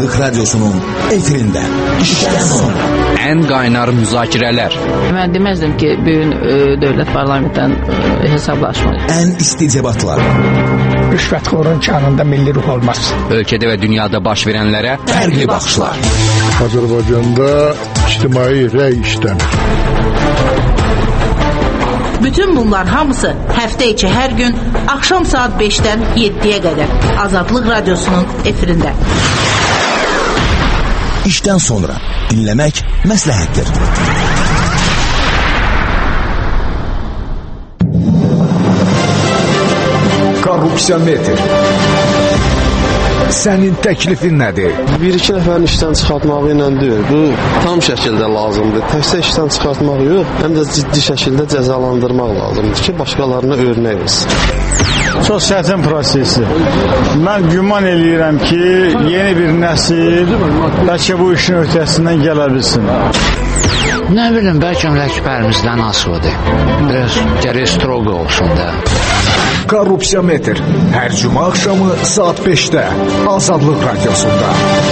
Azadlık Radyosu'nun efirinde. İşten sonra. En qaynar müzakirələr. Mən deməzdim ki, bugün dövlət parlamentdən hesablaşmayır. En isti debatlar. Rüşvətxorun kanında milli ruh olmaz. Ölkədə və dünyada baş verənlərə Fərqli baxışlar. Azərbaycanda ictimai rəy işləmir. Bütün bunlar hamısı həftə içi hər gün axşam saat 5-dən 7-yə qədər Azadlıq Radyosu'nun efirində. İşten sonra dinlemek məsləhətdir. Korrupsiyametr. Sənin təklifin nədir? Bir-iki nəfərin işdən çıxartmağı ilə deyil. Bu tam şəkildə lazımdır. Təkcə işdən çıxartmaq yox, həm də ciddi şəkildə cəzalandırmaq lazımdır ki, başqalarına örnək olsun. Çox çətin prosesi. Mən güman eləyirəm ki, yeni bir nəsil bəlkə bu işin öhdəsindən gələ bilsin. Nə bilim, bəlkə rəhbərimizdən asılıdır. Biraz gərək stroq olsun da. Korrupsiyametr. Hər cümə axşamı saat 5-də Azadlıq Radyosunda.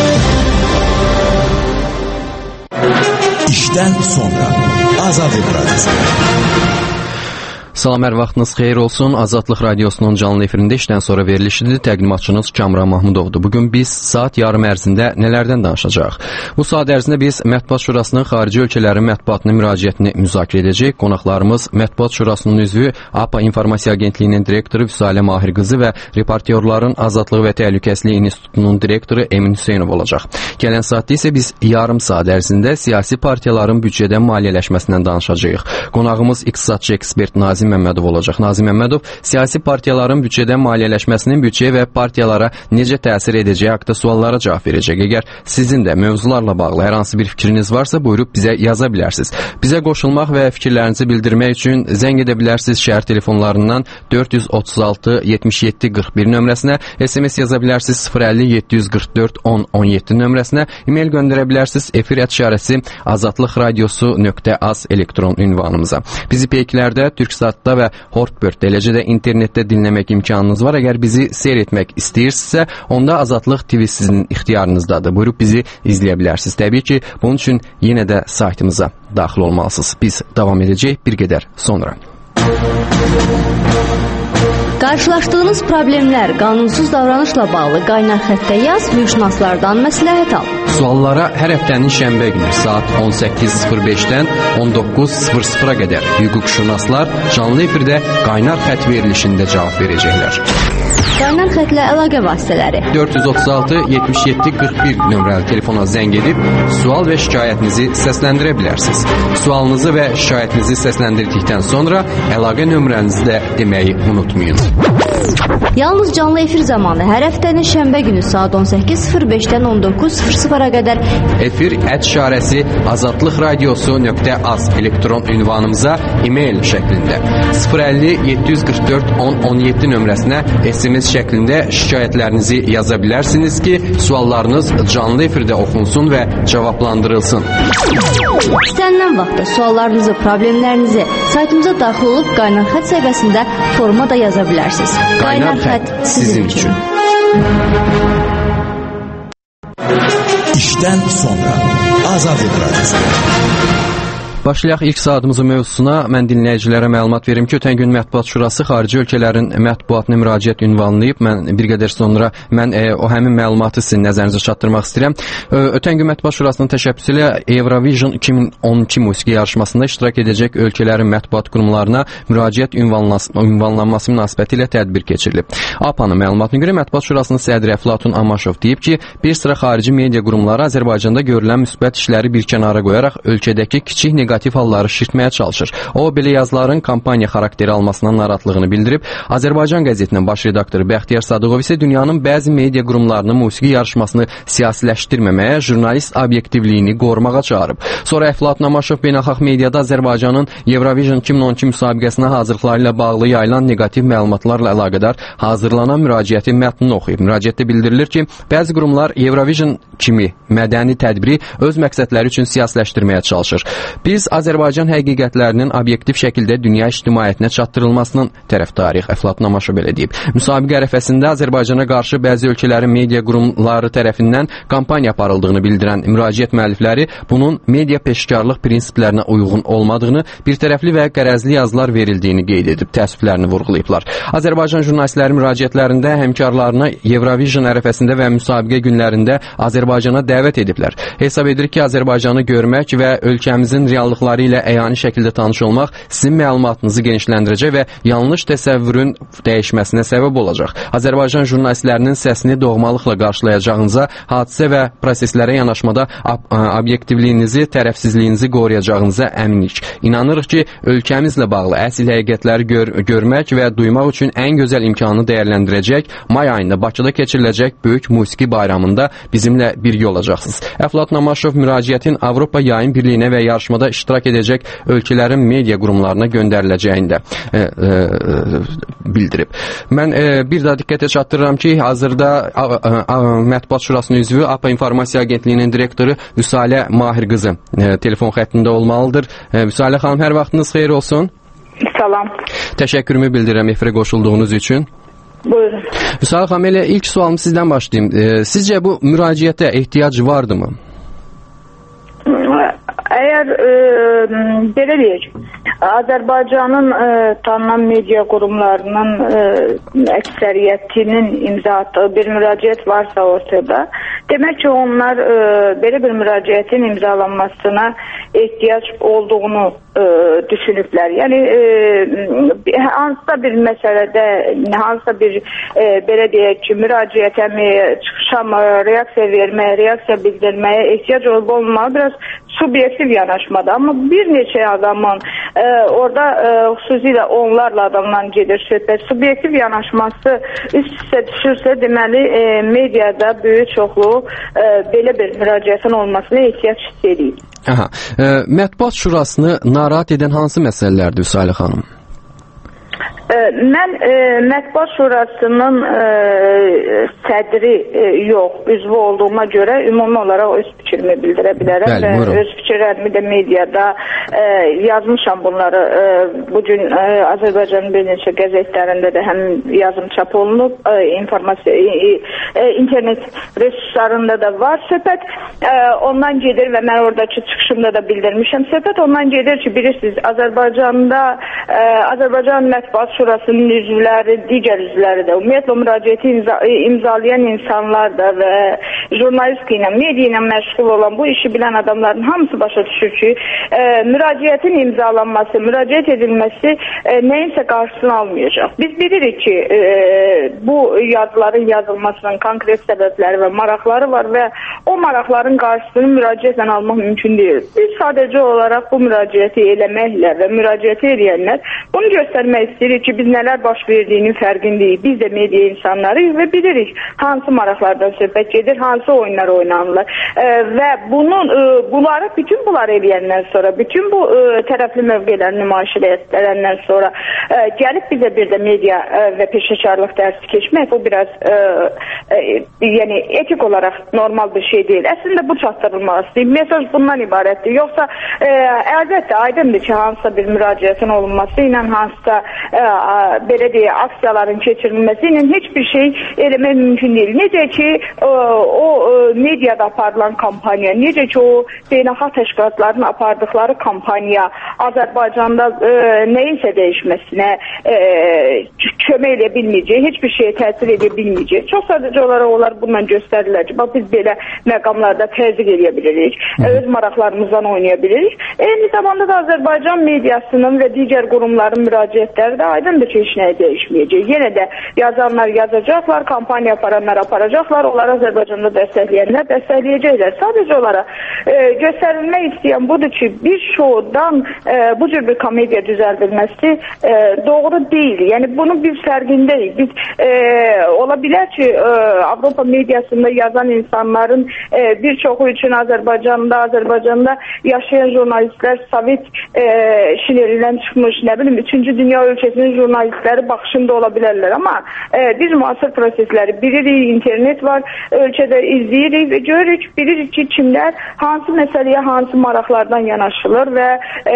İşten sonra Azadlıq Radyosunda. Salam, hər vaxtınız xeyir olsun. Azadlıq Radyosu'nun canlı efirində işdən sonra verilişidir. Təqdimatçınız Kamran Mahmudovdur. Bugün biz saat yarım ərzində nələrdən danışacağıq? Bu saat ərzində biz Mətbuat Şurasının xarici ölkələrin mətbuatının müraciətini müzakirə edəcək. Qonaqlarımız Mətbuat Şurasının üzvü, APA İnformasiya Agentliyinin direktoru Vüsalə Mahir qızı və Reportyorların Azadlığı və Təhlükəsizliyi İnstitutunun direktoru Emin Hüseynov olacaq. Gələn saatda isə biz yarım saat ərzində siyasi partiyaların büdcədən maliyyələşməsindən danışacağıq. Qonağımız iqtisadçı ekspert Nazim Məmmədov olacaq. Nazim Məmmədov siyasi partiyaların büdcədən maliyyələşməsinin büdcə və partiyalara necə təsir edəcəyi haqqında suallara cavab verəcək. Əgər sizin də mövzularla bağlı hər hansı bir fikriniz varsa, buyurub bizə yaza bilərsiniz. Bizə qoşulmaq və fikirlərinizi bildirmək üçün zəng edə bilərsiniz şəhər telefonlarından 436 77 41 nömrəsinə, SMS yaza bilərsiniz 050 744 10 17 nömrəsinə, e-mail göndərə bilərsiniz efir@şarəsi azadlıqradiosu.az elektron ünvanımıza. Bizi peyklərdə, Türksatda və Hortbird, eləcə də internetdə dinləmək imkanınız var. Əgər bizi seyr etmək istəyirsinizsə, onda Azadlıq TV sizin ixtiyarınızdadır. Buyurub bizi izləyə bilərsiniz. Təbii ki, bunun üçün yenə də saytımıza daxil olmalısınız. Biz davam edəcəyik bir qədər sonra. Qarşılaşdığınız problemlər, qanunsuz davranışla bağlı qaynar xəttə yaz, hüquqşünaslardan məsləhət al. Suallara hər həftənin şənbə günü saat 18:05-dən 19:00-a qədər hüquqşünaslar canlı efirdə qaynar xətt verilişində cavab verəcəklər. Qaynar xətlə əlaqə vasitələri 436 77 41 nömrəli telefona zəng edib sual və şikayətinizi səsləndirə bilərsiniz. Sualınızı və şikayətinizi səsləndirdikdən sonra əlaqə nömrənizi də deməyi unutmayın. Yalnız canlı efir zamanı hər həftənin şənbə günü saat 18:05-dən 19:00-a qədər efir@şarəsi azadlıqradiosu.az elektron ünvanımıza e-mail şəklində 050 744 10 17 nömrəsinə SMS şəklində şikayətlərinizi yaza bilərsiniz ki, suallarınız canlı efirdə oxunsun və cavablandırılsın. İstənilən vaxtda suallarınızı, problemlərinizi saytımıza daxil olub qaynar xətt səhifəsində foruma da yaza bilərsiniz. Qaynar xətt sizin üçün. İşten sonra Azadlıq Radyosu. Başlayaq ilk saatımızın mövzusuna. Mən dinləyicilərə məlumat verim ki, ötən gün Mətbuat Şurası xarici ölkələrin mətbuatına müraciət ünvanlayıb. Mən bir qədər sonra o həmin məlumatı sizin nəzərinizə çatdırmaq istəyirəm. Ötən gün Mətbuat Şurasının təşəbbüsü ilə Eurovision 2012 musiqi yarışmasında iştirak edəcək ölkələrin mətbuat qurumlarına müraciət ünvanlanması münasibətilə tədbir keçirilib. APA-nın məlumatına görə Mətbuat Şurasının sədri Əflatun Amaşov deyib ki, bir sıra xarici media qurumları Azərbaycanda görülən müsbət işləri bir kənara qoyaraq ölkədəki kiçik negativ halları şişirtməyə çalışır. O, belə yazıların kampaniya xarakteri almasından narahatlığını bildirib. Azərbaycan qəzetinin baş redaktoru Bəxtiyar Sadıqov isə dünyanın bəzi media qurumlarının musiqi yarışmasını siyasiləşdirməməyə, jurnalist obyektivliyini qorumağa çağırıb. Sonra Əflatun Amaşov beynəlxalq mediada Azərbaycanın Eurovision 2012 müsabiqəsinə hazırlıqları ilə bağlı yayılan negativ məlumatlarla əlaqədar hazırlanan müraciəti mətnini oxuyub. Müraciətdə bildirilir ki, bəzi qurumlar Eurovision kimi mədəni tədbiri öz məqsədləri üçün siyasiləşdirməyə çalışır. Biz Biz Azərbaycan həqiqətlərinin obyektiv şəkildə dünya ictimaiyyətinə çatdırılmasının tərəfdarıyıq. Əflatun Amaşov belə deyib. Müsabiqə ərəfəsində Azərbaycana qarşı bəzi ölkələrin media qurumları tərəfindən kampaniya aparıldığını bildirən müraciət müəllifləri bunun media peşkarlıq prinsiplərinə uyğun olmadığını, birtərəfli və qərəzli yazılar verildiyini qeyd edib, təəssüflərini vurğulayıblar. Azərbaycan jurnalistləri müraciətlərində həmkarlarına Eurovision ərəfəsində və müsabiqə günlərində Azərbaycana dəvət ediblər. Hesab edir ki, Azərbaycanı görmək və ölkəmizin reallıqları ilə əyani şəkildə tanış olmaq sizin məlumatınızı genişləndirəcək və yanlış təsəvvürün dəyişməsinə səbəb olacaq. Azərbaycan jurnalistlərinin səsini doğmalıqla qarşılayacağınıza, hadisə və proseslərə yanaşmada obyektivliyinizi, tərəfsizliyinizi qoruyacağınıza əminik. İnanırıq ki, ölkəmizlə bağlı əsl həqiqətləri görmək və duymaq üçün ən gözəl imkanı dəyərləndirəcək may ayında Bakıda keçiriləcək Böyük Musiqi Bayramında bizimlə birgə olacaqsınız. Əflatun Amaşov müraciətin Avropa Yayın Birliyinə və yarışmada iştirak edəcək ölkələrin media qurumlarına göndəriləcəyini də bildirib. Mən bir daha diqqətə çatdırıram ki, hazırda Mətbuat Şurasının üzvü APA İnformasiya Agentliyinin direktoru Vüsalə Mahir qızı telefon xəttində olmalıdır. Vüsalə xanım, hər vaxtınız xeyir olsun. Salam. Təşəkkürümü bildirirəm efirə qoşulduğunuz üçün. Buyurun. Vüsalə xanım, elə ilk sualımı sizdən başlayayım. Sizcə bu müraciətə ehtiyac vardımı? Əgər belə deyək, Azərbaycanın tanınan media qurumlarının əksəriyyətinin imza atdığı bir müraciət varsa ortada, demək ki, onlar belə bir müraciətin imzalanmasına ehtiyac olduğunu düşünüblər. Yəni, hansısa bir məsələdə, hansısa bir, belə deyək ki, müraciətə mi, çıxışa mı, reaksiya verməyə, reaksiya bildirməyə ehtiyac olmalı, biraz subyektiv yanaşmadır. Amma bir neçə adamın, orada xüsusilə onlarla adamdan gedir söhbət, subyektiv yanaşması üst-üstə düşürsə, deməli, mediada böyük çoxlu belə bir müraciətin olmasına ehtiyac hiss edir. Aha. Mətbuat Şurasını narahat edən hansı məsələlərdir Vüsalə xanım? Mən Mətbuat Şurasının sədri yox, üzvü olduğuma görə ümumi olaraq öz fikrimi bildirə bilərəm və öz fikirlərimi də mediada yazmışam bunları. Bugün Azərbaycanın bir neçə qəzetlərində də həm yazım çap olunub, internet resurslarında da var. Söhbət ondan gedir və mən oradakı çıxışımda da bildirmişəm. Söhbət ondan gedir ki, bilirsiniz, Azərbaycan Mətbuat Şurasının üzvləri, digər üzvləri də, ümumiyyətlə müraciəti imzalayan insanlar da və jurnalistika ilə, media ilə məşğul olan bu işi bilən adamların hamısı başa düşür ki, müraciətin imzalanması, müraciət edilməsi nəyinsə qarşısını almayacaq. Biz bilirik ki, bu yazıların yazılmasının konkret səbəbləri və maraqları var və o maraqların qarşısını müraciətlə almaq mümkün deyil. Biz sadəcə olaraq bu müraciəti eləməklə və müraciəti edənlər bunu göstərmək istəyirik ki, biz nələr baş verdiyinin fərqindəyik. Biz də media insanlarıyıq və bilirik hansı maraqlardan söhbət gedir, hansı oyunlar oynanılır. Və bütün bunları eləyəndən sonra, bütün bu tərəfli mövqeləri nümayiş edəndən sonra gəlib bizə bir də media və peşəkarlıq dərsi keçmək, bu biraz yəni etik olaraq normal bir şey deyil. Əslində bu çatdırılmaq istəyir. Mesaj bundan ibarətdir. Yoxsa əlbəttə aydındır ki, hansısa bir müraciətin olunması ilə, hansısa belə deyə aksiyaların keçirilməsi ilə heç bir şey eləmək mümkün deyil. Necə ki, o mediada aparılan kampaniya, necə ki, o beynəlxalq təşkilatların apardıqları kampaniya Azərbaycanda nəyinsə dəyişməsinə kömək edə bilməyəcək, heç bir şeyə təsir edə bilməyəcək. Çox sadəcə olaraq onlar bununla göstərirlər ki, biz belə məqamlarda təzyiq edə bilirik, öz maraqlarımızdan oynaya bilirik. Eyni zamanda da Azərbaycan mediasının və digər qurumların müraciətləri də aydındır ki, heç nəyə dəyişməyəcək. Yenə də yazanlar yazacaqlar, kampaniya aparanlar aparacaqlar, onları Azərbaycanda dəstəkləyənlər dəstəkləyəcəklər. Sadəcə olaraq göstərilmək istəyən budur ki, bir şoudan bu cür bir komediya düzəldilməsi doğru deyil. Yəni bunun bir fərqindəyik. Biz ola ola bilər ki, Avropa mediasında yazan insanların bir çoxu üçün Azərbaycanda yaşayan jurnalistlər Sovet şilerindən çıxmış, nə bilim, 3-cü dünya ölkəsinin jurnalistləri baxışında ola bilərlər. Amma biz müasir prosesləri bilirik, internet var, ölkədə izləyirik və görürük, bilirik ki, kimlər hansı məsələyə, hansı maraqlardan yanaşılır və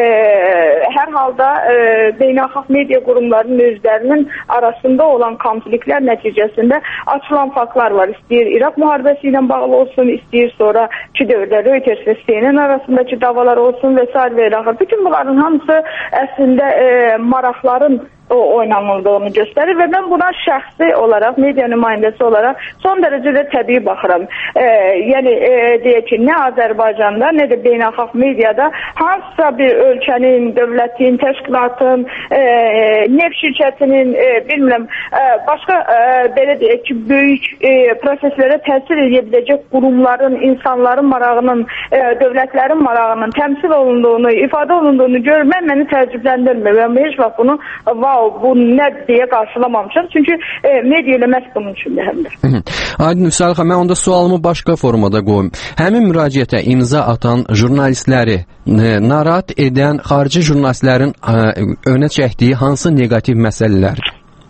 hər halda beynəlxalq media qurumlarının özlərinin arasında olan konfliktlər nəticəsində açılan faktlar var. İstəyir İraq müharibəsi ilə bağlı olsun, istəyir sonraki dövrdə Reuters və CNN arasındakı davalar olsun və s. və ilaxır. Bütün bunların hamısı əslində maraqların oynanıldığını göstərir və mən buna şəxsi olaraq, media nümayəndəsi olaraq son dərəcədə təbii baxıram. Yəni, deyək ki, nə Azərbaycanda, nə də beynəlxalq mediada hansısa bir ölkənin, dövlətin, təşkilatın, neft şirkətinin, bilmirəm, başqa, belə deyək ki, böyük proseslərə təsir edə biləcək qurumların, insanların marağının, dövlətlərin marağının təmsil olunduğunu, ifadə olunduğunu görmək məni təəccübləndirmir və heç vaxt bunu bu nə deyə qarşılamamışam. Çünki media ilə məhz bunun üçündür həmdir. Aydın Vüsal xanım, mən onda sualımı başqa formada qoyum. Həmin müraciətə imza atan jurnalistləri narahat edən xarici jurnalistlərin önə çəkdiyi hansı neqativ məsələlər?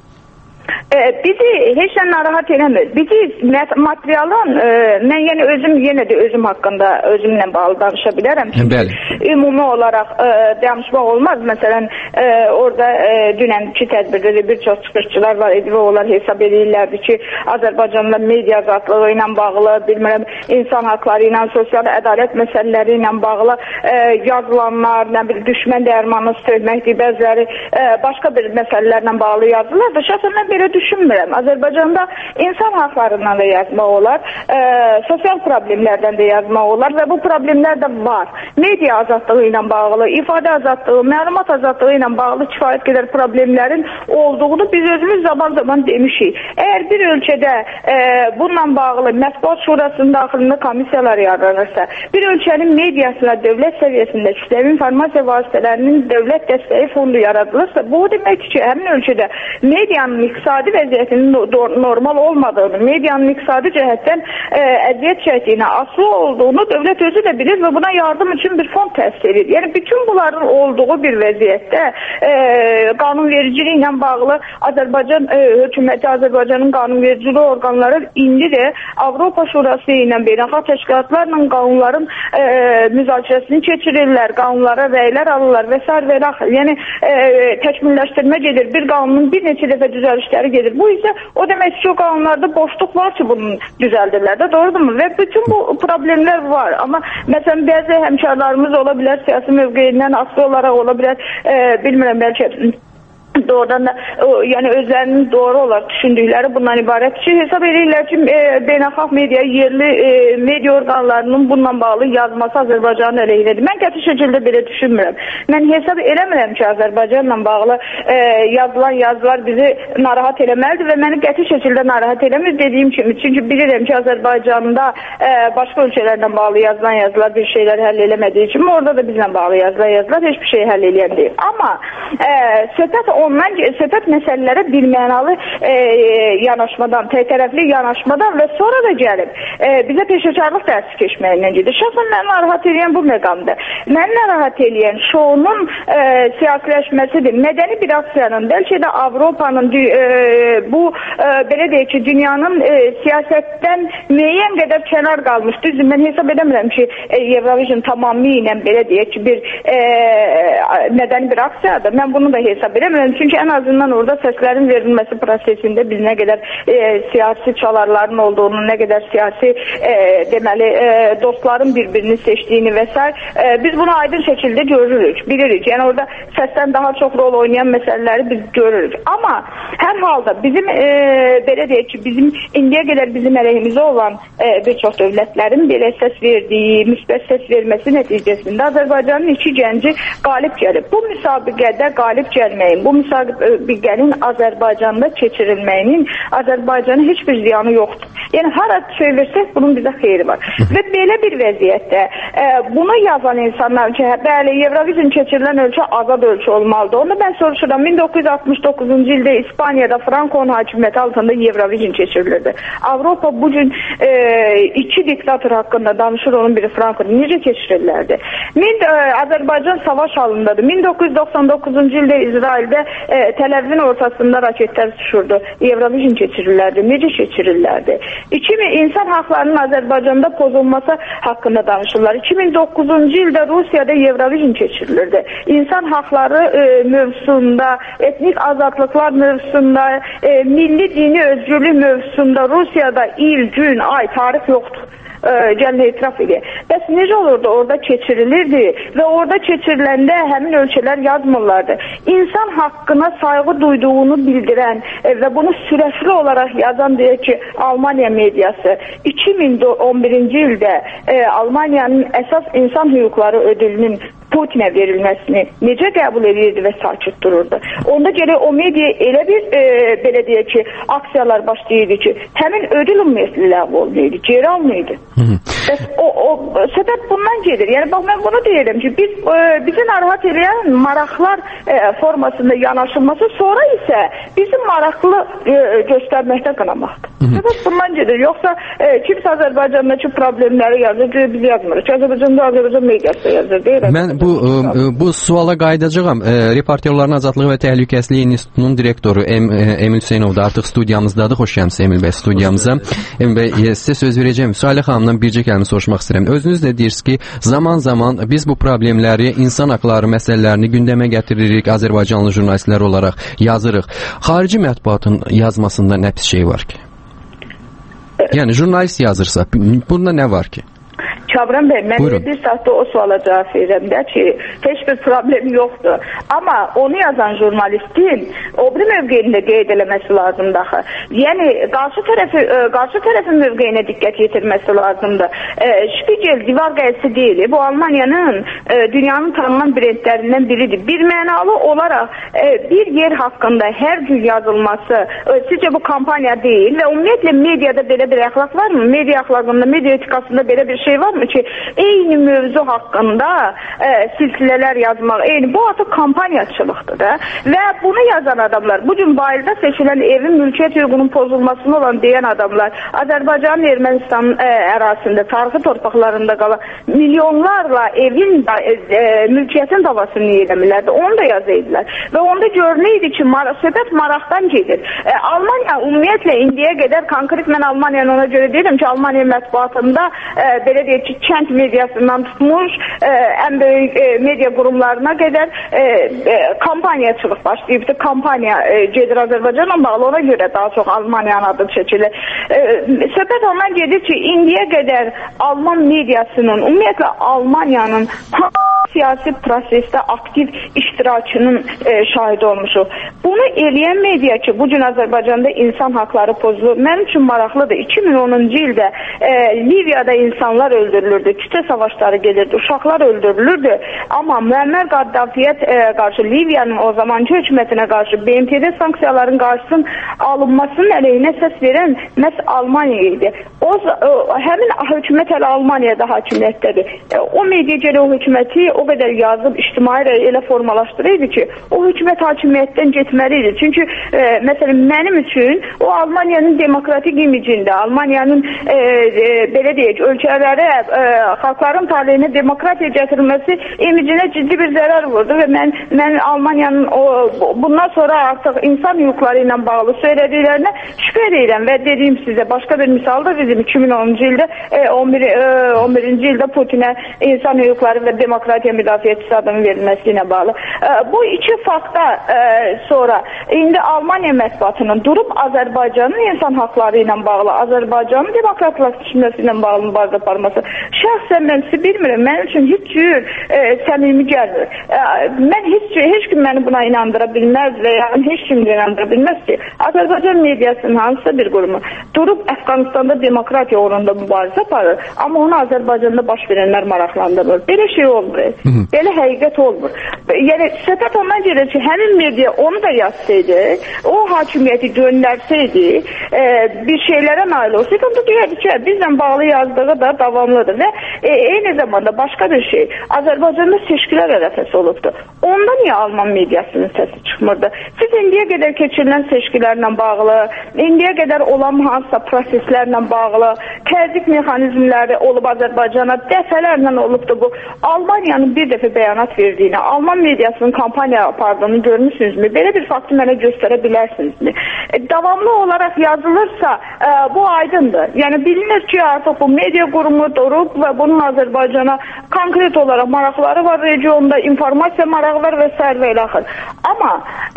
Bizi heç nə narahat eləmir. Bizi materialın, mən yəni yenə də özüm haqqında özümlə bağlı danışa bilərəm. Ümumi olaraq danışmaq olmaz. Məsələn, orada dünənki tədbirdə də bir çox çıxışçılar var. Onlar hesab edirlərdi ki, Azərbaycanla media azadlığı ilə bağlı, bilmirəm, insan haqları ilə, sosial ədalət məsələləri ilə bağlı yazılanlar, nə bir düşmən dərmanı söyləməkdir, bəziləri başqa bir məsələlərlə bağlı yazılar da şəxsən mən belə düşünmürəm. Azərbaycanda insan haqlarından da yazmaq olar, sosial problemlərdən də yazmaq olar və bu problemlər də var. Media azadlığı ilə bağlı, ifadə azadlığı, məlumat azadlığı ilə bağlı kifayət qədər problemlərin olduğunu biz özümüz zaman demişik. Əgər bir ölkədə bununla bağlı Mətbuat Şurasının daxilində komissiyalar yaranırsa, bir ölkənin mediasına dövlət səviyyəsində kütləvi informasiya vasitələrinin dövlət dəstəyi fondu yaradılırsa, bu deməkdir ki, həmin ölkədə medianın iqtisadi vəziyyətinin normal olmadığını, medianın iqtisadi cəhətdən əziyyət çəkdiyini, asılı olduğunu dövlət özü də bilir və buna yardım üçün bir fond təsis edir. Yəni, bütün bunların olduğu bir vəziyyətdə qanunvericilik ilə bağlı Azərbaycan hökuməti, Azərbaycanın qanunvericiliyi orqanları indi də Avropa Şurası ilə, beynəlxalq təşkilatlarla qanunların müzakirəsini keçirirlər, qanunlara rəylər alırlar və s. və axır. Yəni, təkmilləşdirmə gedir, bir qanunun bir neçə dəfə düzəlişləri gedir. Bu isə o demək ki, o qanunlarda boşluq var ki, bunu düzəldirlər də, doğrudurmu? Və bütün bu problemlər var. Amma məsələn, bəzi həmkarlarımız ola bilər, siyasi mövqeyindən asılı olaraq ola bilər, bilmirəm, bəlkə doğrudan da, yəni özlərinin doğru olaraq düşündükləri bundan ibarət ki, hesab edirlər ki, beynəlxalq media, yerli media orqanlarının bununla bağlı yazması Azərbaycanın əleyhinədir. Mən qəti şəkildə belə düşünmürəm. Mən hesab eləmirəm ki, Azərbaycanla bağlı yazılan yazılar bizi narahat eləməlidir və məni qəti şəkildə narahat eləmir dediyim kimi. Çünki bilirəm ki, Azərbaycanda başqa ölkələrlə bağlı yazılan yazılar bir şeyləri həll eləmədiyi kimi, orada da bizlə bağlı yazılan yazılar heç bir şey həll eləyən deyil. Amma söhbət məsələlərə birmənalı yanaşmadan, təktərəfli yanaşmadan və sonra da gəlib bizə peşəkarlıq dərsi keçməyindən gedir. Şəxsən mən narahat edən bu məqamdır. Mən narahat edən şounun siyasiləşməsidir. Mədəni bir aksiyanın, bəlkə də Avropanın bu, belə deyək ki, dünyanın siyasətdən müəyyən qədər kənar qalmış. Düzdür, mən hesab edəmirəm ki, Eurovision tamamilə, belə deyək ki, bir mədəni bir aksiyadır. Mən bunu da hesab edəmirəm. Çünki ən azından orada səslərin verilməsi prosesində biz nə qədər siyasi çalarların olduğunu, nə qədər siyasi deməli dostların bir-birini seçdiyini və s. Biz bunu aydın şəkildə görürük, bilirik. Yəni orada səsdən daha çox rol oynayan məsələləri biz görürük. Amma hər halda bizim belə deyək ki, bizim indiyə qədər bizim əleyhimizə olan bir çox dövlətlərin belə səs verdiyi, müsbət səs verməsi nəticəsində Azərbaycanın iki gənci qalib gəlib. Bu müsabiqədə qalib gəlməyin, bu müsabiqənin Azərbaycanda keçirilməyinin Azərbaycana heç bir ziyanı yoxdur. Yəni hara çevirsək bunun bizə xeyri var. Və belə bir vəziyyətdə bunu yazan insanlar ki, bəli, Eurovision keçirilən ölkə azad ölkə olmalıdır. Onu mən soruşuram. 1969-cu ildə İspaniyada Franco'nun hakimiyyəti altında Eurovision keçirilirdi. Avropa bugün iki diktator haqqında danışır, onun biri Franco. Necə keçirirlərdi? Azərbaycan savaş halındadır. 1999-cu ildə İsraildə Tel-Əvivin ortasında raketlər düşürdü. Eurovision keçirirlərdi. Necə keçirirlərdi? İnsan haqlarının Azərbaycanda pozulması haqqında danışırlar. 2009-cu ildə Rusiyada Eurovision keçirilirdi. İnsan haqları mövzusunda, etnik azadlıqlar mövzusunda, milli dini özgürlük mövzusunda Rusiyada il, gün, ay, tarix yoxdur. Gəlin etiraf edək. Bəs necə olurdu? Orada keçirilirdi və orada keçiriləndə həmin ölkələr yazmırlardı. İnsan haqqına sayğı duyduğunu bildirən və bunu sürətli olaraq yazan deyək ki, Almaniya mediası 2011-ci ildə Almaniyanın əsas insan hüquqları ödülünün Putinə verilməsini necə qəbul edirdi və sakit dururdu. Onda gələk o media elə bir belə deyək ki, aksiyalar başlayırdı ki, həmin ödül ümumiyyətlə ləğv olunurdu, geri alınırdı. Bəs o səbəb bundan gedir. Yəni bax mən bunu deyirəm ki, bizi narahat edən maraqlar formasında yanaşılması, sonra isə bizi maraqlı göstərməkdə qınamaqdır. Səbəb bundan gedir. Yoxsa kimsə Azərbaycandakı problemləri yazır, biz yazmırıq. Azərbaycan mediası yazır, deyirəm. Mən bu suala qayıdacağam. Reportyorların Azadlığı və Təhlükəsizliyi İnstitutunun direktoru Emil Hüseynov da artıq studiyamızdadır. Xoş gəlmisiniz Emil bəy studiyamıza. Emil bəy, sizə söz verəcəm. Sualə xanımdan bircə kəlmə soruşmaq istəyirəm. Özünüz də deyirsiniz ki, zaman-zaman biz bu problemləri, insan haqları məsələlərini gündəmə gətiririk, Azərbaycanlı jurnalistlər olaraq yazırıq. Xarici mətbuatın yazmasında nə pis şey var ki? Yəni jurnalist yazırsa, bunda nə var ki? Kamran bəy, mən bir saatda o suala cavab verirəm də ki, heç bir problem yoxdur. Amma onu yazan jurnalistin o bir mövqeyində qeyd eləməsi lazımdır axı. Yəni, qarşı tərəfin mövqeyinə diqqət yetirməsi lazımdır. Spiegel divar qəzisi deyil. Bu Almaniyanın dünyanın tanınan brendlərindən biridir. Bir mənalı olaraq bir yer haqqında hər gün yazılması sizcə bu kampaniya deyil və ümumiyyətlə mediada belə bir əxlaq varmı? Media əxlaqında, media etikasında belə bir şey varmı ki, eyni mövzu haqqında silsilələr yazmaq, bu artıq kampaniyaçılıqdır da. Və bunu yazan adamlar, bugün bayılda seçilən evin mülkiyyət hüququnun pozulmasını olan deyən adamlar, Azərbaycanın Ermənistanın ərazisində, tarixi torpaqlarında qalan milyonlarla evin mülkiyyətin davasını niyə eləmirlərdi, onu da yazaydılar. Və onda görünəydi ki, söhbət maraqdan gedir. Almaniya ümumiyyətlə indiyə qədər, konkret mən Almaniyanı ona görə deyirəm ki, Almaniya mətbuatında belə deyək ki, kənd mediasından tutmuş, ən böyük media qurumlarına qədər kampaniyaçılıq başlayıbdır. Kampaniya gedir Azərbaycanla bağlı, ona görə daha çox Almaniyanın adı çəkilir. Söhbət ondan gedir ki, indiyə qədər Alman mediasının, ümumiyyətlə Almaniyanın siyasi prosesdə aktiv iştirakının şahidi olmuşuq. Bunu eləyən media ki, bugün Azərbaycanda insan haqları pozulur. Mənim üçün maraqlıdır. 2010-cu ildə Liviyada insanlar öldürülürdü, küçə savaşları gelirdi, uşaqlar öldürülürdü. Amma Müəmmər Qaddafiyə qarşı, Liviyanın o zamanki hökumətinə qarşı BMT-də sanksiyaların qarşısının alınmasının əleyhinə səs verən məhz Almaniya idi. Həmin hökumət hələ Almaniyada hakimiyyətdədir. O media gələ o hökuməti o qədər yazıb ictimai elə formalaşdırırdı ki, o hökumət hakimiyyətdən getməliydi. Çünki məsələn mənim üçün o Almaniyanın demokratik imicində, Almaniyanın belə deyək, ölkələrə, xalqların taleyinə demokratiya gətirilməsi imicinə ciddi bir zərər vurdu və mən Almaniyanın bundan sonra artıq insan hüquqları ilə bağlı söylədiklərinə şübhə edirəm və dediyim sizə başqa bir misal da bizim 2010-cu ildə 11-ci ildə Putinə insan hüquqları və demokratiya müdafiəçisi adının verilməsi ilə bağlı. Bu iki faktda sonra indi Almaniya mətbuatının durub Azərbaycanın insan haqları ilə bağlı, Azərbaycanın demokratlaşması ilə bağlı mübarizə aparması Şəxsən mən sizi bilmirəm, mənim üçün heç cür səmimi gəlmir. Mən heç kim məni buna inandıra bilməz və ya heç kim də inandıra bilməz ki, Azərbaycan mediasının hansısa bir qurumu durub Əfqanistanda demokratiya uğrunda mübarizə aparır, amma onu Azərbaycanda baş verənlər maraqlandırır. Belə şey olmur. Belə həqiqət olmur. Yəni söhbət ondan gedir ki, həmin media onu da yazsaydı, o hakimiyyəti göndərsəydi, bir şeylərə nail olsaydı, onda deyərdi ki, bizlə bağlı yazdığı da davamlıdır və eyni zamanda başqa bir şey, Azərbaycanda seçkilər ərəfəsi olubdur. Onda niyə Alman mediasının səsi çıxmırdı? Siz indiyə qədər keçirilən seçkilərlə bağlı, indiyə qədər olan hansısa proseslərlə bağlı, təzyiq mexanizmləri olub Azərbaycana dəfələrlə olubdur bu. Almaniyanın bir dəfə bəyanat verdiyini, Alman mediasının kampaniya apardığını görmüşsünüzmü? Belə bir faktı mənə göstərə bilərsinizmi? Davamlı olaraq yazılırsa bu aydındır. Yəni bilinir ki, artıq bu media qurumu durub və bunun Azərbaycana konkret olaraq maraqları var, regionda informasiya marağı var və s. və ilə axır. Amma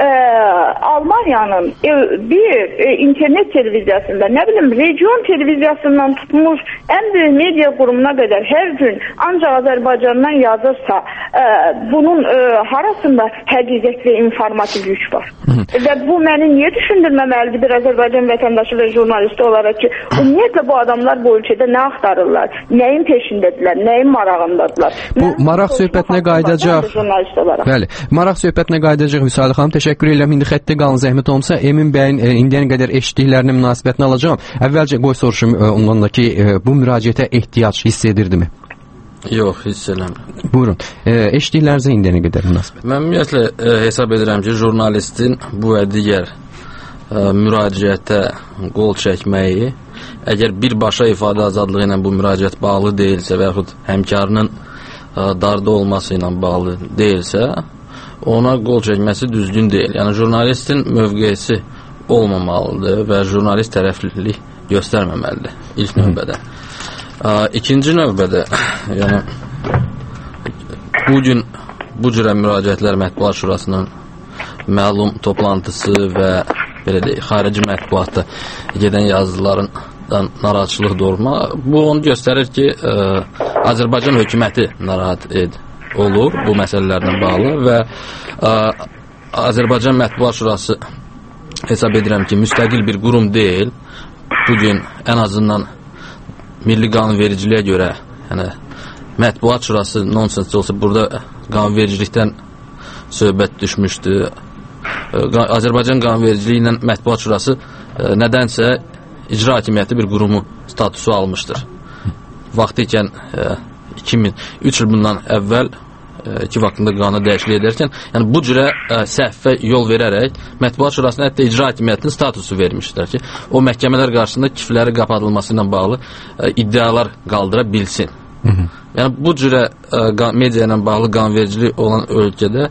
Almaniyanın bir internet televiziyasında, nə bilim, region televiziyasından tutmuş ən böyük media qurumuna qədər hər gün ancaq Azərbaycandan yazırsa, bunun harasında həqiqət və informativ yük var? Və bu məni niyə düşündürməməlidir bir Azərbaycan vətəndaşı və jurnalisti olaraq ki, ümumiyyətlə bu adamlar bu ölkədə nə axtarırlar, nəyin peşindədirlər, nəyin marağındadılar? Bu maraq söhbətinə qayıdacaq. Bəli, maraq söhbətinə qayıdacaq Vüsalə xanım. Təşəkkür edirəm. İndi xəttə qalın, zəhmət olmasa Emin bəyin indiyənə qədər eşitdiklərinə münasibətini alacağam. Əvvəlcə qoy soruşum ondan da ki, bu müraciətə ehtiyac hiss edirdi-mi? Yox, hiss eləmirəm. Buyurun. Eşitdiklərinizə indiyənə qədər münasibət. Mən ümumiyyətlə hesab edirəm ki, jurnalistin bu və digər müraciətə qol çəkməyi, əgər birbaşa ifadə azadlığı ilə bu müraciət bağlı deyilsə və yaxud həmkarının darda olması ilə bağlı deyilsə, ona qol çəkməsi düzgün deyil. Yəni jurnalistin mövqeyisi olmamalıdır və jurnalist tərəflilik göstərməməlidir ilk növbədə. İkinci növbədə, yəni bugün bu cürə müraciətlər Mətbuat Şurasının məlum toplantısı və belə deyək, xarici mətbuatda gedən yazılarından narahatçılıq doğurma, bu onu göstərir ki, Azərbaycan hökuməti narahat olur bu məsələlərlə bağlı və Azərbaycan Mətbuat Şurası hesab edirəm ki, müstəqil bir qurum deyil. Bugün ən azından milli qanunvericiliyə görə, yəni Mətbuat Şurası nonsens olsa, burada qanunvericilikdən söhbət düşmüşdü. Azərbaycan qanunvericiliyi ilə Mətbuat Şurası nədənsə icra hakimiyyəti bir qurumu statusu almışdır. Vaxtı ikən 2003 il bundan əvvəl ki vaxtında qanuna dəyişiklik edərkən, yəni bu cürə səhvə yol verərək Mətbuat Şurasına hətta icra hakimiyyətinin statusu vermişdir ki, o məhkəmələr qarşısında kifləri qapadılması ilə bağlı iddialar qaldıra bilsin. Yəni bu cürə media ilə bağlı qanunvericiliyi olan ölkədə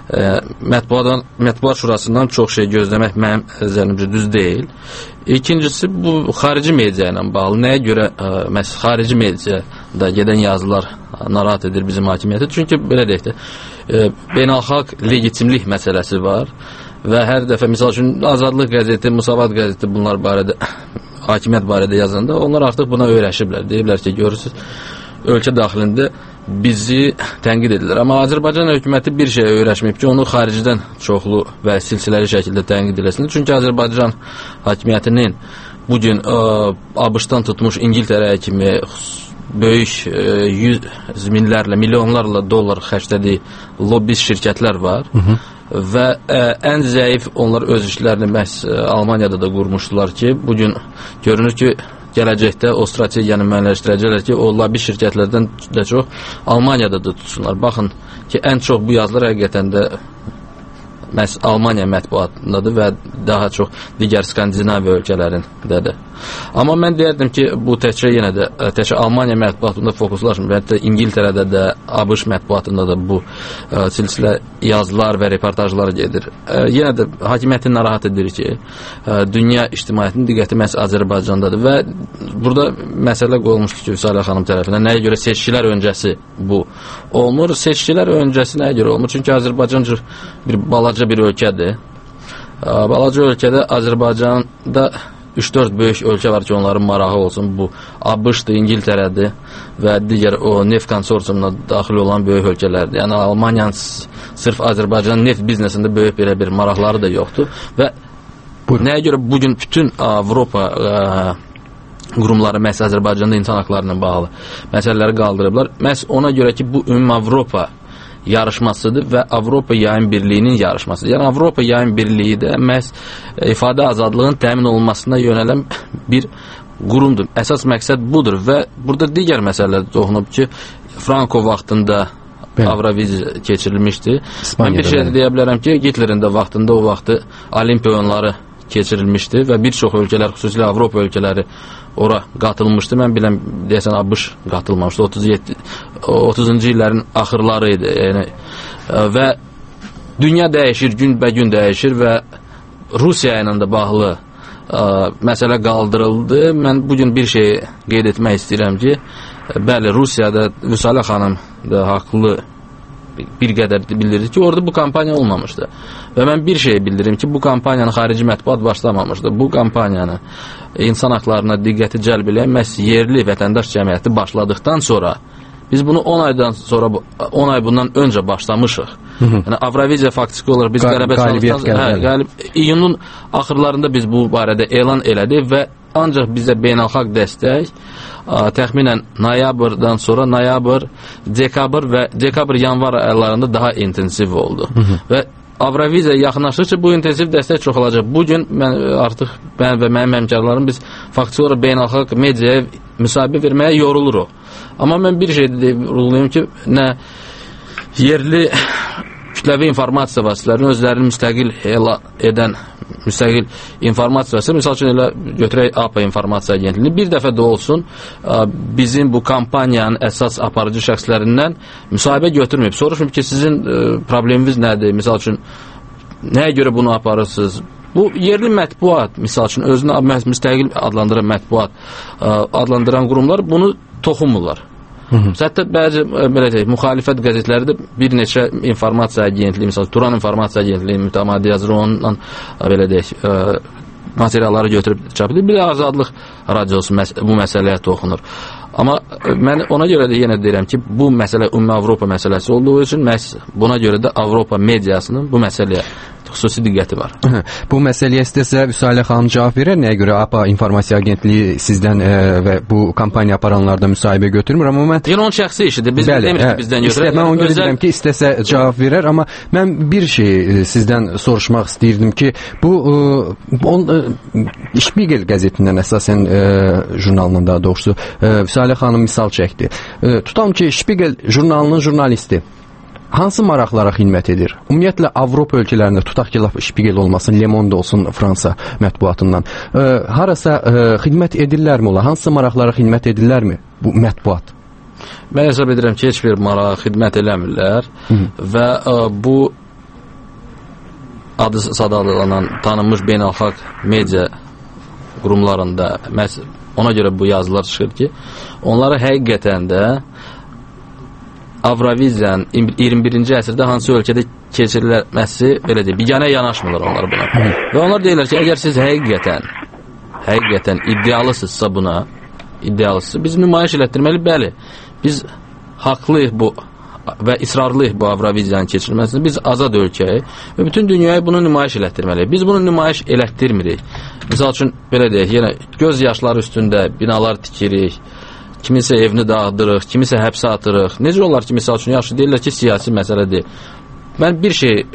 Mətbuat Şurasından çox şey gözləmək mənim nəzərimcə düz deyil. İkincisi, bu xarici media ilə bağlı. Nəyə görə xarici mediada gedən yazılar narahat edir bizim hakimiyyəti? Çünki belə deyək də, beynəlxalq legitimlik məsələsi var və hər dəfə, misal üçün, Azadlıq qəzeti, Musavat qəzeti bunlar barədə, hakimiyyət barədə yazanda, onlar artıq buna öyrəşiblər. Deyiblər ki, görürsünüz, ölkə daxilində bizi tənqid edirlər. Amma Azərbaycan hökuməti bir şeyə öyrəşməyib ki, onu xaricdən çoxlu və silsiləli şəkildə tənqid eləsin. Çünki Azərbaycan hakimiyyətinin bugün ABŞ-dan tutmuş İngiltərəyə kimi böyük yüz minlərlə, milyonlarla dollar xərclədiyi lobbist şirkətlər var. Və ən zəif onlar öz işlərini məhz Almaniyada da qurmuşdular ki, bugün görünür ki, gələcəkdə o strategiyanı müəyyənləşdirəcəklər ki, o lobby şirkətlərdən də çox Almaniyada da tutsunlar. Baxın ki, ən çox bu yazılar həqiqətən də məhz Almaniya mətbuatındadır və daha çox digər Skandinaviya ölkələrindədir. Amma mən deyərdim ki, bu təkcə yenə də təkcə Almaniya mətbuatında fokuslaşmır. Hətta İngiltərədə də, ABŞ mətbuatında da bu silsilə yazılar və reportajlar gedir. Yenə də hakimiyyəti narahat edir ki, dünya ictimaiyyətinin diqqəti məhz Azərbaycandadır və burada məsələ qoyulmuşdur ki, Vüsalə xanım tərəfindən, nəyə görə seçkilər öncəsi bu olmur? Seçkilər öncəsi nəyə görə olmur? Çünki Azərbaycan bir balaca bir ölkədir. Balaca ölkədə Azərbaycanda 3-4 böyük ölkə var ki, onların marağı olsun. Bu ABŞ-dır, İngiltərədir və digər o neft konsorsiumuna daxil olan böyük ölkələrdir. Yəni Almaniyanın sırf Azərbaycanın neft biznesində böyük belə bir maraqları da yoxdur və nəyə görə bugün bütün Avropa qurumları məhz Azərbaycanda insan haqlarına bağlı məsələləri qaldırıblar. Məhz ona görə ki, bu ümumi Avropa yarışmasıdır və Avropa Yayım Birliyinin yarışmasıdır. Yəni Avropa Yayım Birliyi də məhz ifadə azadlığının təmin olunmasına yönələn bir qurumdur. Əsas məqsəd budur və burada digər məsələlər toxunub ki, Franco vaxtında Avroviziya keçirilmişdi. Mən bir şey deyə bilərəm ki, Hitlerin də vaxtında o vaxtı Olimpiya oyunları keçirilmişdi və bir çox ölkələr, xüsusilə Avropa ölkələri ora qatılmışdı. Mən biləm, deyəsən ABŞ qatılmamışdı. 30-cu illərin axırları idi. Yəni, və dünya dəyişir, günbəgün dəyişir və Rusiya ilə də bağlı məsələ qaldırıldı. Mən bugün bir şey qeyd etmək istəyirəm ki, bəli, Rusiyada Vüsalə xanım da haqlı bir qədər bildirir ki, orada bu kampaniya olmamışdı. Və mən bir şey bildirim ki, bu kampaniyanı xarici mətbuat başlamamışdı. Bu kampaniyanı insan haqlarına diqqəti cəlb edən məhz yerli vətəndaş cəmiyyəti başladıqdan sonra biz bunu 10 aydan sonra 10 ay bundan öncə başlamışıq. Yəni Avroviziya faktiki olaraq biz qələbə çaldıqdan iyunun axırlarında biz bu barədə elan elədik və ancaq bizə beynəlxalq dəstək təxminən noyabrdan sonra dekabr-yanvar aylarında daha intensiv oldu. Və Avroviziya yaxınlaşdıqca bu intensiv dəstək çoxalacaq. Bugün mən və mənim həmkarlarım biz faktiki olaraq beynəlxalq mediaya müsahibə verməyə yoruluruq. Amma mən bir şey vurğulayım ki, nə yerli kütləvi informasiya vasitələrinin özlərini müstəqil edən müstəqil informasiya vasitələri, misal üçün elə götürək APA informasiya agentliyini, bir dəfə də olsun bizim bu kampaniyanın əsas aparıcı şəxslərindən müsahibə götürməyib. Soruşmuyub ki, sizin probleminiz nədir? Misal üçün, nəyə görə bunu aparırsınız? Bu yerli mətbuat, misal üçün, özünü müstəqil adlandıran mətbuat adlandıran qurumlar bunu toxumurlar. Hətta bəzi müxalifət qəzetləri də bir neçə informasiya agentliyi, misal Turan informasiya agentliyi mütəmadi yazır, onunla belə deyək, materialları götürüb çap edir. Bir azadlıq radiosu bu məsələyə toxunur. Amma mən ona görə də yenə deyirəm ki, bu məsələ ümumi Avropa məsələsi olduğu üçün məhz buna görə də Avropa mediasının bu məsələyə xüsusi diqqəti var. Bu məsələyə istəsə Vüsalə xanım cavab verər. Nəyə görə APA İnformasiya Agentliyi sizdən və bu kampaniya aparanlardan müsahibə götürmür? Amma mən yəni onun şəxsi işidir. Biz demirik ki, bizdən götürər. Mən ona görə deyirəm ki, istəsə cavab verər, amma mən bir şey sizdən soruşmaq istəyirdim ki, bu Spiegel qəzetindən əsasən jurnalının daha doğrusu Vüsalə xanım misal çəkdi. Tutalım ki, Spiegel jurnalının jurnalisti hansı maraqlara xidmət edir? Ümumiyyətlə Avropa ölkələrində tutaq ki, Spiegel olmasın, Le Monde olsun Fransa mətbuatından. Harasa xidmət edirlərmi ola? Hansı maraqlara xidmət edirlərmi bu mətbuat? Mən hesab edirəm ki, heç bir marağa xidmət eləmirlər və bu adı sadalanan tanınmış beynəlxalq media qurumlarında ona görə bu yazılar çıxır ki, onlara həqiqətən də Avroviziyanın 21-ci əsrdə hansı ölkədə keçirilməsi, belə deyil, biganə yanaşmırlar onlar buna. Və onlar deyirlər ki, əgər siz həqiqətən iddialısınızsa buna, biz nümayiş elətdirməli, bəli, biz haqlıyıq bu və israrlıyıq bu Avroviziyanın keçirilməsində, biz azad ölkəyik və bütün dünyaya bunu nümayiş elətdirməliyik. Biz bunu nümayiş elətdirmirik. Misal üçün, belə deyək, yenə göz yaşları üstündə binalar tikirik, kimisə evini dağıdırıq, kimisə həbsə atırıq. Necə olar ki, misal üçün, yaxşı deyirlər ki, siyasi məsələdir. Mən bir şey,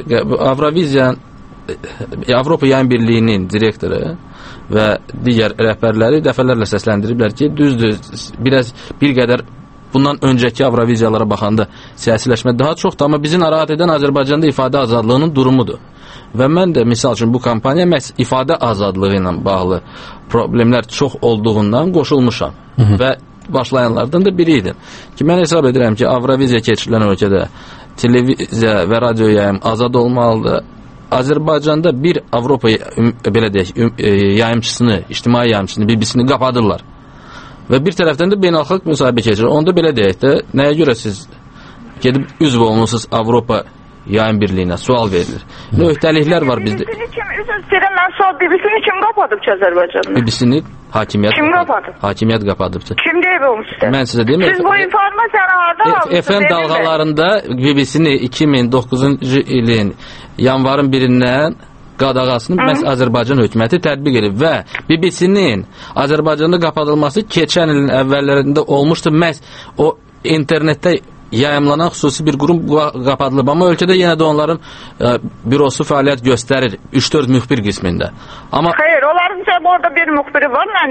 Avropa Yayım Birliyinin direktoru və digər rəhbərləri dəfələrlə səsləndiriblər ki, düzdür, bir qədər bundan öncəki Avroviziyalara baxanda siyasiləşmə daha çoxdur, amma bizi narahat edən Azərbaycanda ifadə azadlığının durumudur. Və mən də, misal üçün, bu kampaniya məhz ifadə azadlığı ilə bağlı problemlər çox olduğundan qoşulmuşam və başlayanlardan da biri idim. Ki, mən hesab edirəm ki, Avroviziya keçirilən ölkədə televiziya və radio yayım azad olmalıdır. Azərbaycanda bir Avropa, belə deyək, yayımçısını, ictimai yayımçısını, BBC-ni qapadırlar. Və bir tərəfdən də beynəlxalq müsahibə keçirir. Onda belə deyək də, nəyə görə siz gedib üzv olunursunuz Avropa Yayım Birliyinə? Sual verilir. Öhdəliklər var bizdə. Üzr istəyirəm, mən sual BBC-ni kim qapadıb ki, Azərbaycanda? BBC-ni hakimiyyət kim qapadıb? Hakimiyyət qapadıbdır. Kim deyib onu sizə? Mən sizə deyim. Siz bu informasiyanı hardan aldınız? FM dalğalarında BBC-ni 2009-cu ilin yanvarın 1-dən qadağasını məhz Azərbaycan hökuməti tətbiq edib və BBC-nin Azərbaycanda qapadılması keçən ilin əvvəllərində olmuşdu. Məhz o internetdə yayımlanan xüsusi bir qurum qapadılıb, amma ölkədə yenə də onların bürosu fəaliyyət göstərir 3-4 müxbir qismində. Amma xeyr, onların orada bir müxbiri var. Mən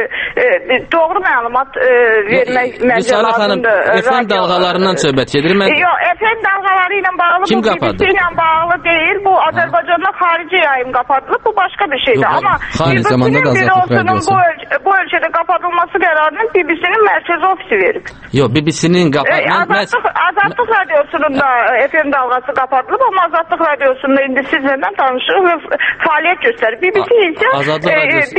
doğru məlumat vermək məncə lazımdır. FM dalğalarından söhbət gedir. Yox, FM dalğaları ilə bağlı, kim bu BBC ilə bağlı deyil. Bu Azərbaycanda xarici yayım qapadılıb, bu başqa bir şeydir. Amma BBC-nin bürosunun bu ölkədə qapadılması qərarını BBC-nin mərkəzi ofisi verib. Yox, BBC-nin Azadlıq Radiosunun da FM dalğası qapadılıb, amma Azadlıq Radiosunda indi sizlə tanışırıq və fəaliyyət göstərir. BBC isə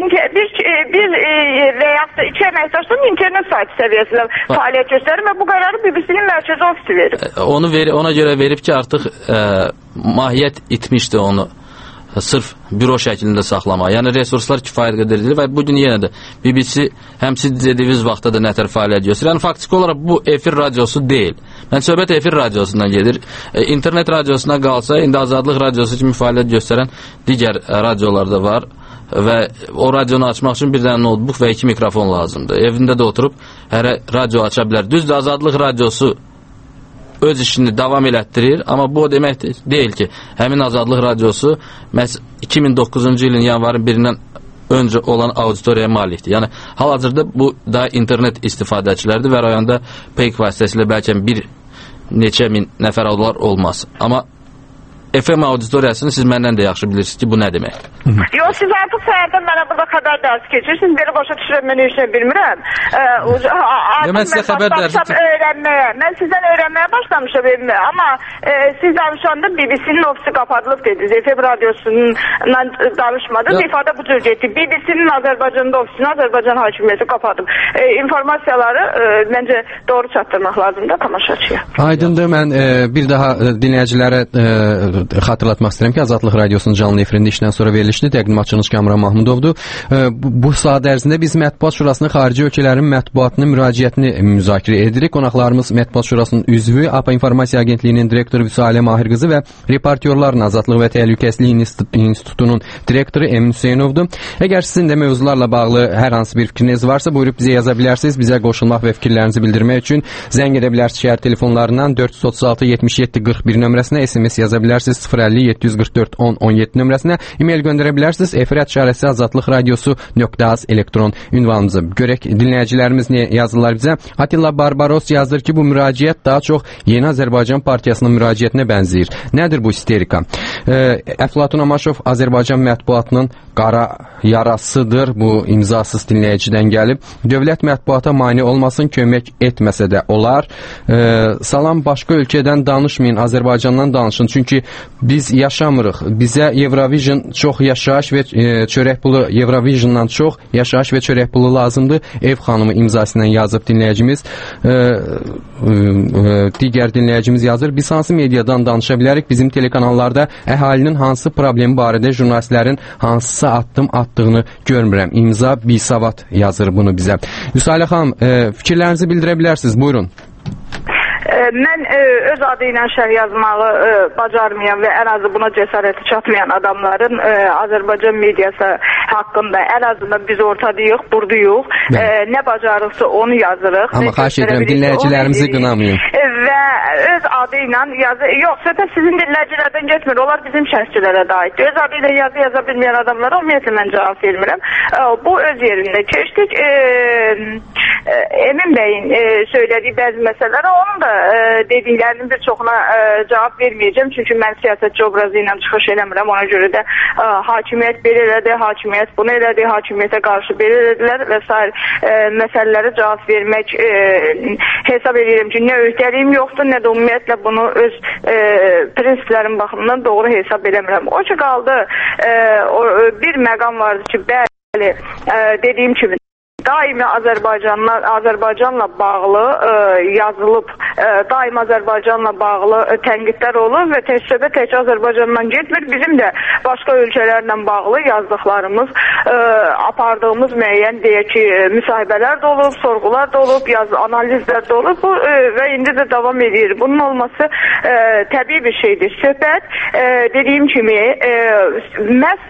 bir və yaxud da 2 əməkdaşların internet saytı səviyyəsində fəaliyyət göstərir və bu qərarı BBC-nin mərkəzi ofisi verib. Ona görə verib ki, artıq mahiyyət itmişdi onu sırf büro şəklində saxlama. Yəni resurslar kifayət qədərdir və bu gün yenə də BBC həm siz dediyiniz vaxtda da nətər fəaliyyət göstərir. Yəni faktiki olaraq bu efir radiosu deyil. Mən söhbət efir radiosundan gedir. İnternet radiosuna qalsa, indi Azadlıq Radiosu kimi fəaliyyət göstərən digər radiolar da var və o radionu açmaq üçün bir dənə notebook və 2 mikrofon lazımdır. Evində də oturub hər radio aça bilər. Düzdür, Azadlıq Radiosu öz işini davam elətdirir, amma bu o demək deyil ki, həmin Azadlıq Radiosu məhz 2009-cu ilin yanvarın 1-dən öncə olan auditoriyaya malikdir. Yəni, hal-hazırda bu da internet istifadəçilərdir və rayonda peyk vasitəsilə bəlkə bir neçə min nəfər olmaz. Amma FM auditoriyasını siz məndən də yaxşı bilirsiniz ki, bu nə demək? Yox, siz artıq səhərdən mənə burada xəbər dərsi keçirsiniz. Belə başa düşürəm, mən heç nə bilmirəm. Mən sizə xəbər dərsi... Mən sizdən öyrənməyə başlamışam evimə. Amma siz danışanda BBC-nin ofisi qapadılıb dediniz. FM radiosundan danışmadınız. İfadə bu cür getdi. BBC-nin Azərbaycanda ofisini Azərbaycan hakimiyyəti qapadıb. İnformasiyaları məncə doğru çatdırmaq lazımdır tamaşaçıya. Aydındır. Mən bir daha dinləyicilərə xatırlatmaq istəyirəm ki, Azadlıq Radiosunun canlı efirində işdən sonra verilişdir. Təqdimatçınız Kamran Mahmudovdur. Bu saat ərzində biz Mətbuat Şurasının xarici ölkələrin mətbuatının müraciətini müzakirə edirik. Qonaqlarımız Mətbuat Şurasının üzvü, APA İnformasiya Agentliyinin direktoru Vüsalə Mahir qızı və Reportyorların Azadlıq və Təhlükəsizlik İnstitutunun direktoru Emin Hüseynovdur. Əgər sizin də mövzularla bağlı hər hansı bir fikriniz varsa, buyurub bizə yaza bilərsiniz. Bizə qoşulmaq və fikirlərinizi bildirmək üçün zəng edə bilərsiniz şəhər telefonlarından 436 77 41 nömrəsinə, SMS yaza bilərsiniz 050 744 10 17 nömrəsinə, e-mail göndərə bilərsiniz efir@şarəsi azadlıq radiosu.az elektron ünvanımıza. Görək dinləyicilərimiz nə yazırlar bizə. Atilla Barbaros yazır ki, bu müraciət daha çox Yeni Azərbaycan Partiyasının müraciətinə bənzəyir. Nədir bu isterika? Əflatun Amaşov Azərbaycan mətbuatının qara yarasıdır. Bu imzasız dinləyicidən gəlib. Dövlət mətbuata mane olmasın, kömək etməsə də olar. Salam, başqa ölkədən danışmayın, Azərbaycandan danışın. Çünki biz yaşamırıq. Bizə Eurovision çox yaşayış və çörək pulu, Eurovisiondan çox yaşayış və çörək pulu lazımdır. Ev xanımı imzası ilə yazıb dinləyicimiz. Digər dinləyicimiz yazır. Biz hansı mediadan danışa bilərik? Bizim telekanallarda əhalinin hansı problemi barədə jurnalistlərin hansısa addım atdığını görmürəm. İmza Bisavad yazır bunu bizə. Vüsalə xanım, fikirlərinizi bildirə bilərsiniz. Buyurun. Mən öz adı ilə şərh yazmağı bacarmayan və ən azı buna cəsarəti çatmayan adamların Azərbaycan mediası haqqında ən azından biz ortadayıq, buradayıq. Nə bacarıqsa onu yazırıq. Amma xahiş edirəm, dinləyicilərimizi qınamayın. Və öz adı ilə yazı... Yox, söhbət sizin dinləyicilərdən getmir. Onlar bizim şərhçilərə də aiddir. Öz adı ilə yazı yaza bilməyən adamlara ümumiyyətlə mən cavab vermirəm. Bu öz yerində keçdik. Emin bəyin söylədiyi bəzi məsələlərə, onun da dediklərinin bir çoxuna cavab verməyəcəm. Çünki mən siyasətçi obrazı ilə çıxış eləmirəm. Ona görə də hakimiyyət belə elədi, hakimiyyət bunu elədi, hakimiyyətə qarşı belə elədilər və s. Məsələlərə cavab vermək hesab edirəm ki, nə öhdəliyim yoxdur, nə də ümumiyyətlə bunu öz prinsiplərin baxımından doğru hesab eləmirəm. O ki qaldı, bir məqam vardı ki, bəli, dediyim kimi daimi Azərbaycanla bağlı yazılıb daim Azərbaycanla bağlı tənqidlər olur və tək Azərbaycandan getmir. Bizim də başqa ölkələrlə bağlı yazdıqlarımız, apardığımız müəyyən deyək ki, müsahibələr də olub, sorğular da olub, analizlər də olub və indi də davam edir. Bunun olması təbii bir şeydir. Söhbət dediyim kimi məhz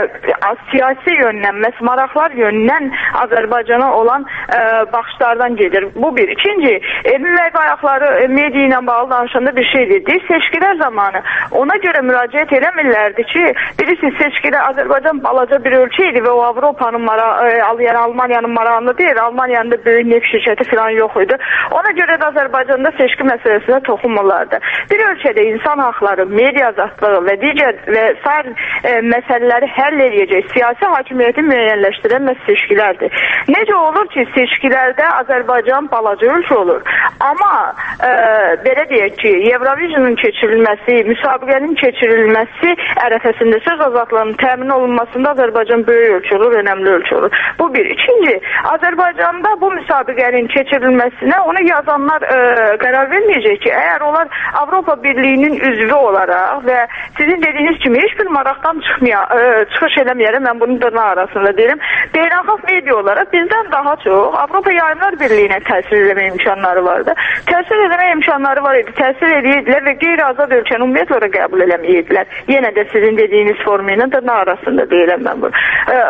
siyasi yöndən, məhz maraqlar yöndən Azərbaycana olan baxışlardan gedir. Bu bir. İkinci, Emin bəy bayaqları media ilə bağlı danışanda bir şey dedi. Seçkilər zamanı ona görə müraciət eləmirlərdi ki, bilirsiniz, seçkidə Azərbaycan balaca bir ölkə idi və o Avropanın yəni Almaniyanın marağında deyil, Almaniyanın da böyük neft şirkəti falan yox idi. Ona görə də Azərbaycanda seçki məsələsinə toxunmurlardı. Bir ölkədə insan haqları, media azadlığı və digər və sair məsələləri həll edəcək siyasi hakimiyyəti müəyyənləşdirən seçkilərdir. Necə olur ki, seçkilərdə Azərbaycan balaca ölkə olur. Amma belə deyək ki, Eurovisionun keçirilməsi, müsabiqənin keçirilməsi ərəfəsində söz azadlığının təmin olunmasında Azərbaycan böyük ölkə olur, önəmli ölkə olur. Bu bir. İkinci, Azərbaycanda bu müsabiqənin keçirilməsinə onu yazanlar qərar verməyəcək ki, əgər onlar Avropa Birliyinin üzvü olaraq və sizin dediyiniz kimi heç bir maraqdan çıxış eləməyərək, mən bunu dırnaq arasında deyirəm, beynəlxalq media olaraq bizdən daha çox Avropa Yayımlar Birliyinə təsir eləmə imkanları vardı. Təsir eləmə imkanları var idi, təsir edirdilər və qeyri-azad ölkəni ümumiyyətlə ora qəbul eləməyirdilər. Yenə də sizin dediyiniz formu ilə dırnaq arasında deyirəm mən bunu.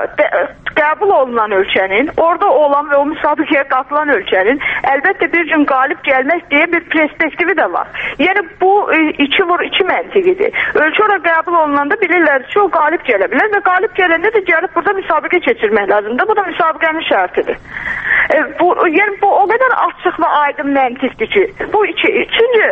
Qəbul olunan ölkənin, orada olan və o müsabiqəyə qatılan ölkənin əlbəttə bir gün qalib gəlmək deyə bir perspektivi də var. Yəni bu 2-2 məntiqidir. Ölkə ora qəbul olunanda bilirlər ki, o qalib gələ bilər və qalib gələndə də gəlib burada müsabiqə keçirmək lazımdır. Bu da müsabiqənin şərtidir. Yəni bu o qədər açıq və aydın məntiqdir ki. Bu üçüncü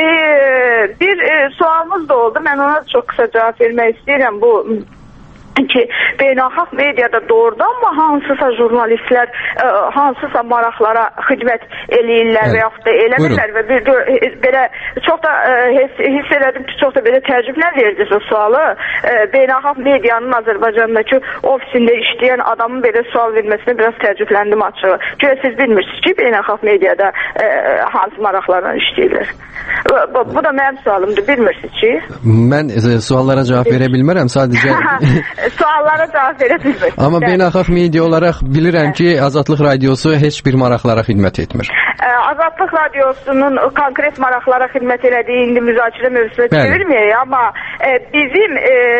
bir sualımız da oldu. Mən ona çox qısa cavab vermək istəyirəm. Bu ki, beynəlxalq mediada doğrudanmı hansısa jurnalistlər hansısa maraqlara xidmət eləyirlər və yaxud da eləmirlər və belə çox da hiss elədim ki, çox da belə təəccüblə verdiniz o sualı. Beynəlxalq medianın Azərbaycandakı ofisində işləyən adamın belə sual verməsinə biraz təəccübləndim açığı. Görə siz bilmirsiniz ki, beynəlxalq mediada hansı maraqlarla işləyirlər. Bu da mənim sualımdır, bilmirsiniz ki. Mən suallara cavab verə bilmərəm, sadəcə suallara cavab verə bilmir. Amma beynəlxalq media olaraq bilirəm ki, Azadlıq Radiosu heç bir maraqlara xidmət etmir. Azadlıq Radiosunun konkret maraqlara xidmət elədiyi indi müzakirə mövzusuna çevirməyək, amma bizim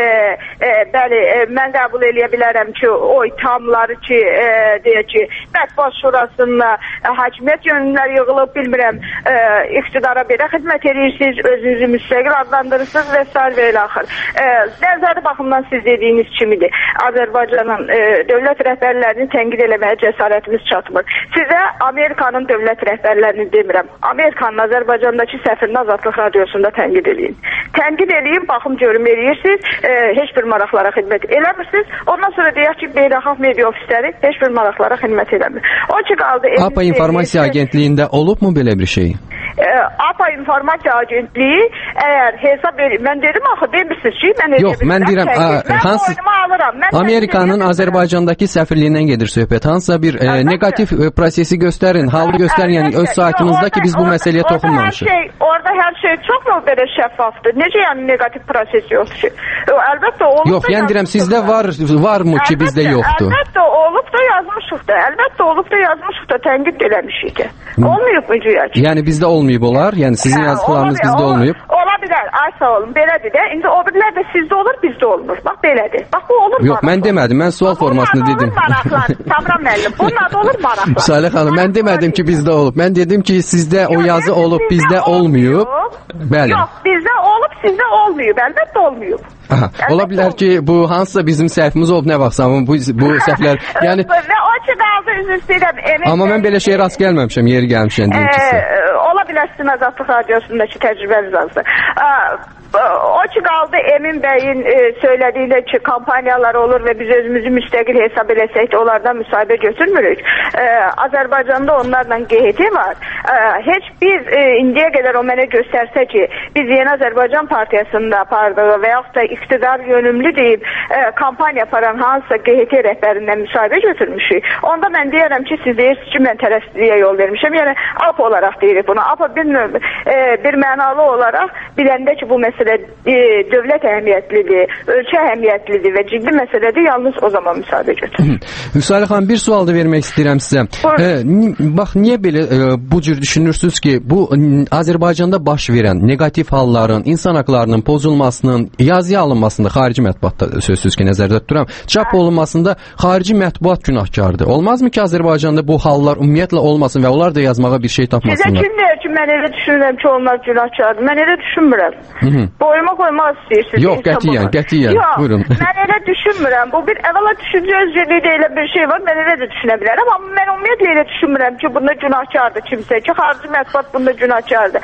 bəli, mən qəbul eləyə bilərəm ki, o ithamları ki, deyək ki, Mətbuat Şurasının hakimiyyət yönümlər yığılıb, bilmirəm, iqtidara belə xidmət edirsiniz, özünüzü müstəqil adlandırırsınız və s. və ilə axır. Nəzəri baxımdan siz dediyiniz kimidir. Azərbaycanın dövlət rəhbərlərini tənqid eləməyə cəsarətimiz çatmır. Sizə Amerikanın dövlət rəhbərlərini demirəm. Amerikanın Azərbaycandakı səfirini Azadlıq Radiosunda tənqid eləyin. Tənqid eləyin, baxım görüm eləyirsiniz, heç bir maraqlara xidmət eləmirsiniz. Ondan sonra deyək ki, beynəlxalq media ofisləri heç bir maraqlara xidmət eləmir. O ki qaldı... APA İnformasiya Agentliyində olubmu belə bir şey? APA İnformasiya Agentliyi əgər hesab edin, mən dedim axı demirsiniz ki, mən yox, mən deyirəm, Amerikanın Azərbaycandakı səfirliyindən gedir söhbət. Hansısa bir negativ prosesi göstərin, halı göstərin, yəni öz saytınızda ki, biz bu məsələyə toxunmamışıq. Orada hər şey çox mu belə şəffafdır? Necə yəni negativ proses yoxdur ki? Əlbəttə olub. Yox, yəni deyirəm, sizdə varmı ki, bizdə yoxdur? Əlbəttə olub da yazmışıq da, əlbəttə olub da yazmışıq da, tənqid eləmişik də. Olmayıb mı güya ki? Yəni bizdə olmayıb olar, yəni sizin yazdıqlarınız bizdə olmayıb. Ola bilər, ay sağ olun, belədir də. İndi o birlər də sizdə olur, bizdə olmur. Bax, belədir. Bax, bu olur maraqlı. Yox, mən demədim, mən sual formasını dedim. Sabra müəllim, bunun adı olur maraqlı. Salih xanım, mən demədim ki, bizdə olub. Mən dedim ki, sizdə o yazı olub, bizdə olmayıb. Bəli. Yox, bizdə olub, sizdə olmayıb. Əlbəttə olmayıb. Aha, ola bilər ki, bu hansısa bizim səhvimiz olub, nə vaxtsa, amma bu səhvlər, yəni... Və o ki qaldı, üzr istəyirəm. Amma mən belə şey rast gəlməmişəm, yeri gəlmişəm deyim ki sizə. Ola bilər sizin Azadlıq Radiosundakı təcrübəniz azdır. O ki qaldı Emin Bəyin söylədiyində ki, kampanyalar olur və biz özümüzü müstəqil hesab eləsək də onlardan müsahibə götürmürük. Azərbaycanda onlarla QHT var. Heç bir indiyə qədər o mənə göstərsə ki, biz Yeni Azərbaycan Partiyasında apardığı və yaxud da iqtidar yönümlü deyib kampaniya aparan hansısa QHT rəhbərindən müsahibə götürmüşük. Onda mən deyərəm ki, siz deyirsiniz ki, mən tərəfsizliyə yol vermişəm. Yəni, APA olaraq deyirik bunu. APA bir mənalı olaraq biləndə ki, bu məsələ dövlət əhəmiyyətlidir, ölkə əhəmiyyətlidir və ciddi məsələdir, yalnız o zaman müsahibə götürür. Müsahilə xanım, bir sual da vermək istəyirəm sizə. Bax, niyə belə bu cür düşünürsünüz ki, bu Azərbaycanda baş verən negativ halların, insan haqlarının pozulmasının, yazıya alınmasında, xarici mətbuatda sözsüz ki, nəzərdə tuturam, çap olunmasında xarici mətbuat günahkardır. Olmazmı ki, Azərbaycanda bu hallar ümumiyyətlə olmasın və onlar da yazmağa bir şey tapmasınlar? Sizə kim deyir ki, mən elə düşünürəm ki, onlar günahkardır? Mən elə düşünmürəm. Boyuma qoymaq istəyirsiniz. Yox, qətiyyən. Buyurun. Mən elə düşünmürəm. Bu bir əvvəla düşüncə özgürlüyü deyilə bir şey var. Mən elə də düşünə bilərəm. Amma mən ümumiyyətlə elə düşünmürəm ki, bunda günahkardır kimsə ki, xarici mətbuat bunda günahkardır.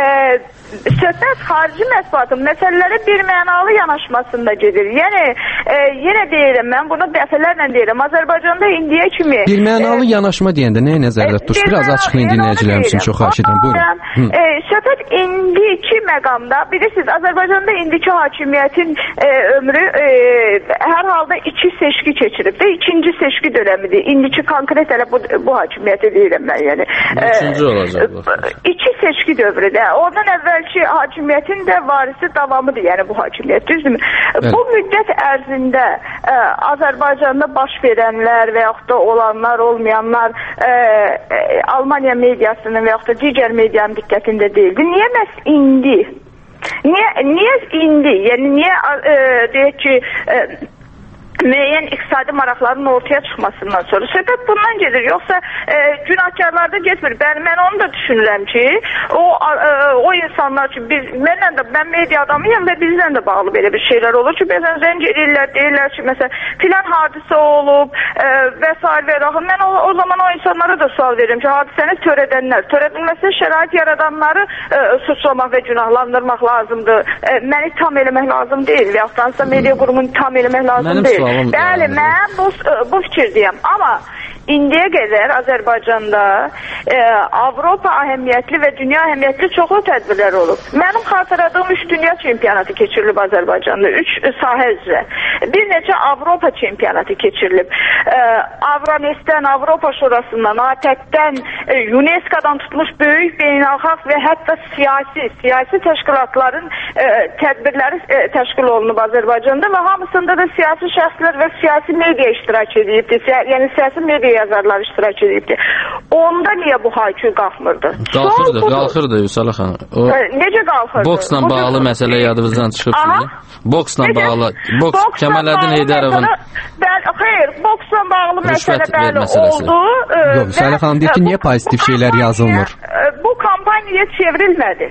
Söhbət xarici mətbuatın məsələlərə bir mənalı yanaşmasında gedir. Yəni, yenə deyirəm, mən bunu dəfələrlə deyirəm. Azərbaycanda indiyə kimi... Bir mənalı yanaşma deyəndə nəyə nəzərdə tutur? Biraz açıqlayın dinləyicilərim üçün, çox xahiş edirəm. Buyurun. Söhbət indiki məqamda, bilirsiniz, Azərbaycanda indiki hakimiyyətin ömrü hər halda 2 seçki keçirib də, 2-ci seçki dönəmidir. İndiki konkret elə bu hakimiyyəti deyirəm mən, yəni. 3-cü olacaq. 2 seçki dövrüdə. Oradan əvvəlki hakimiyyətin də varisi davamıdır, yəni bu hakimiyyət, düzdürmü? Bu müddət ərzində Azərbaycanda baş verənlər və yaxud da olanlar, olmayanlar Almaniya mediasının və yaxud da digər medianın diqqətində deyildi. Niyə məhz indi? Niyə indi? Yəni, niyə deyək ki, müəyyən iqtisadi maraqların ortaya çıxmasından sonra söhbət bundan gedir. Yoxsa günahkarlarda getmir. Mən onu da düşünürəm ki, o insanlar ki, mən media adamıyım və bizlə də bağlı belə bir şeylər olur ki, bəzən zəng edirlər, deyirlər ki, məsələn, filan hadisə olub və s. Mən o zaman o insanlara da sual verirəm ki, hadisəni törədənlər, törədilməsi şərait yaradanları suçlamaq və günahlandırmaq lazımdır. Məni tam eləmək lazım deyil və yaxud da media qurumunu tam eləmək lazım deyil. Bəli, mən bu fikirdəyəm. Amma indiyə qədər Azərbaycanda Avropa əhəmiyyətli və dünya əhəmiyyətli çoxlu tədbirlər olub. Mənim xatırladığım 3 dünya çempionatı keçirilib Azərbaycanda, 3 sahə üzrə. Bir neçə Avropa çempionatı keçirilib. Avranestdən, Avropa Şurasından, ATƏK-dən, UNESCO-dan tutmuş böyük beynəlxalq və hətta siyasi təşkilatların tədbirləri təşkil olunub Azərbaycanda və hamısında da siyasi şəxslər və siyasi media iştirak edibdir. Yəni siyasi media yazarlar iştirak edibdir. Onda niyə bu haykü qalxmırdı? Qalxırdı Vüsala xanım. Necə qalxırdı? Boksla bağlı məsələ yadınızdan çıxıb sizin. Boksla bağlı. Kəmaləddin Heydərovun... Xeyr, boksla bağlı məsələ bəli oldu. Yox, Vüsala xanım deyir ki, niyə pozitiv şeylər yazılmır? Bu kampaniyaya çevrilmədi.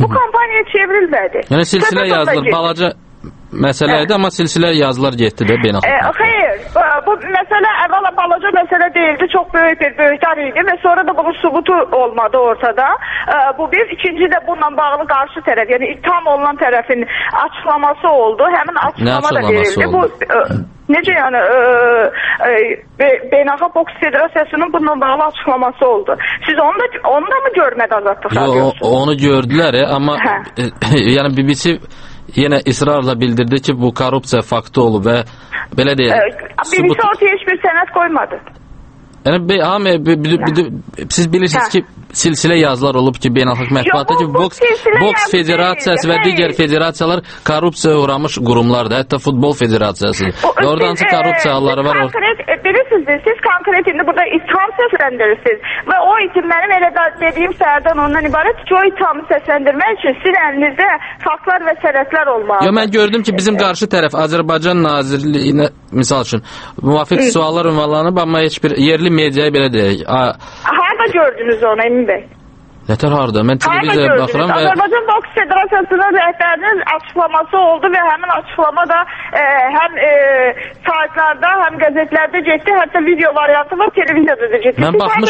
Yəni silsilə yazılır, balaca məsələ idi, amma silsilə yazılar getdi də beynəlxalq. Xeyr, bu məsələ əvvəla balaca məsələ deyildi, çox böyük bir böyüklər idi və sonra da bunun sübutu olmadı ortada. Bu bir, ikinci də bununla bağlı qarşı tərəf, yəni ittiham olunan tərəfin açıqlaması oldu. Həmin açıqlama da verildi. Necə yəni Beynəlxalq Boks Federasiyasının bununla bağlı açıqlaması oldu. Siz onu da mı görmədi Azadlıq Radiosu? Onu gördülər, amma yəni BBC yenə israrla bildirdi ki, bu korrupsiya faktı olub və belə deyək. BBC ortaya heç bir sənəd qoymadı. Yəni siz bilirsiniz ki, silsilə yazılar olub ki, beynəlxalq mətbuatda ki, boks federasiyası və digər federasiyalar korrupsiya uğramış qurumlardır. Hətta futbol federasiyası. Oradansı korrupsiya halları var. Bilirsiniz, siz konkret indi burada itham səsləndirirsiniz və o itim mənim elə dediyim səhərdən ondan ibarət ki, o ithamı səsləndirmək üçün sizin əlinizdə faktlar və sənədlər olmalı. Mən gördüm ki, bizim qarşı tərəf Azərbaycan Nazirliyinə, misal üçün, müvafiq suallar ünvanlanıb, amma heç bir yerli mediaya belə deyək. Harada gördünüz onu, Emin bəy? Nətər harda? Mən televiziyaya baxıram və Azərbaycan Boks Federasiyasının rəhbərinin açıqlaması oldu və həmin açıqlama da həm saytlarda, həm qəzetlərdə getdi, hətta video variantı var, televiziyada da getdi.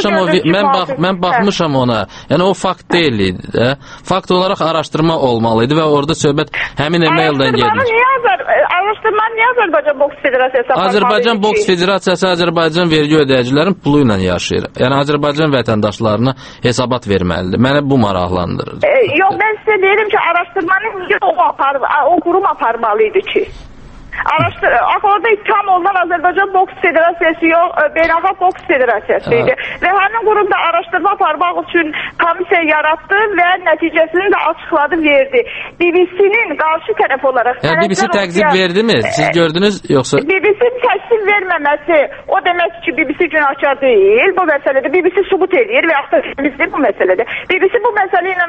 Mən baxmışam ona. Yəni o fakt deyil idi də. Fakt olaraq araşdırma olmalıydı və orada söhbət həmin e-maildən gedir. Araşdırmanı niyə Azərbaycan Boks Federasiyası aparmalı? Azərbaycan Boks Federasiyası Azərbaycan vergi ödəyicilərin pulu ilə yaşayır. Yəni Azərbaycan vətəndaşlarına hesabat verməlidir. Məni bu maraqlandırır. Yox, mən sizə deyirəm ki, araşdırmanı niyə o qurum aparmalıydı ki? Orada ittiham olunan Azərbaycan Boks Federasiyası yox, Beynəlxalq Boks Federasiyası idi. Və həmin qurumda araşdırma aparmaq üçün komissiya yaratdı və nəticəsini də açıqladı, verdi. BBC-nin qarşı tərəf olaraq... BBC təqzib verdi mi? Siz gördünüz, yoxsa... BBC təqzib verməməsi, o demək ki, BBC günahkar deyil, bu məsələdə BBC subut edir və yaxud da bu məsələdə. BBC bu məsələ ilə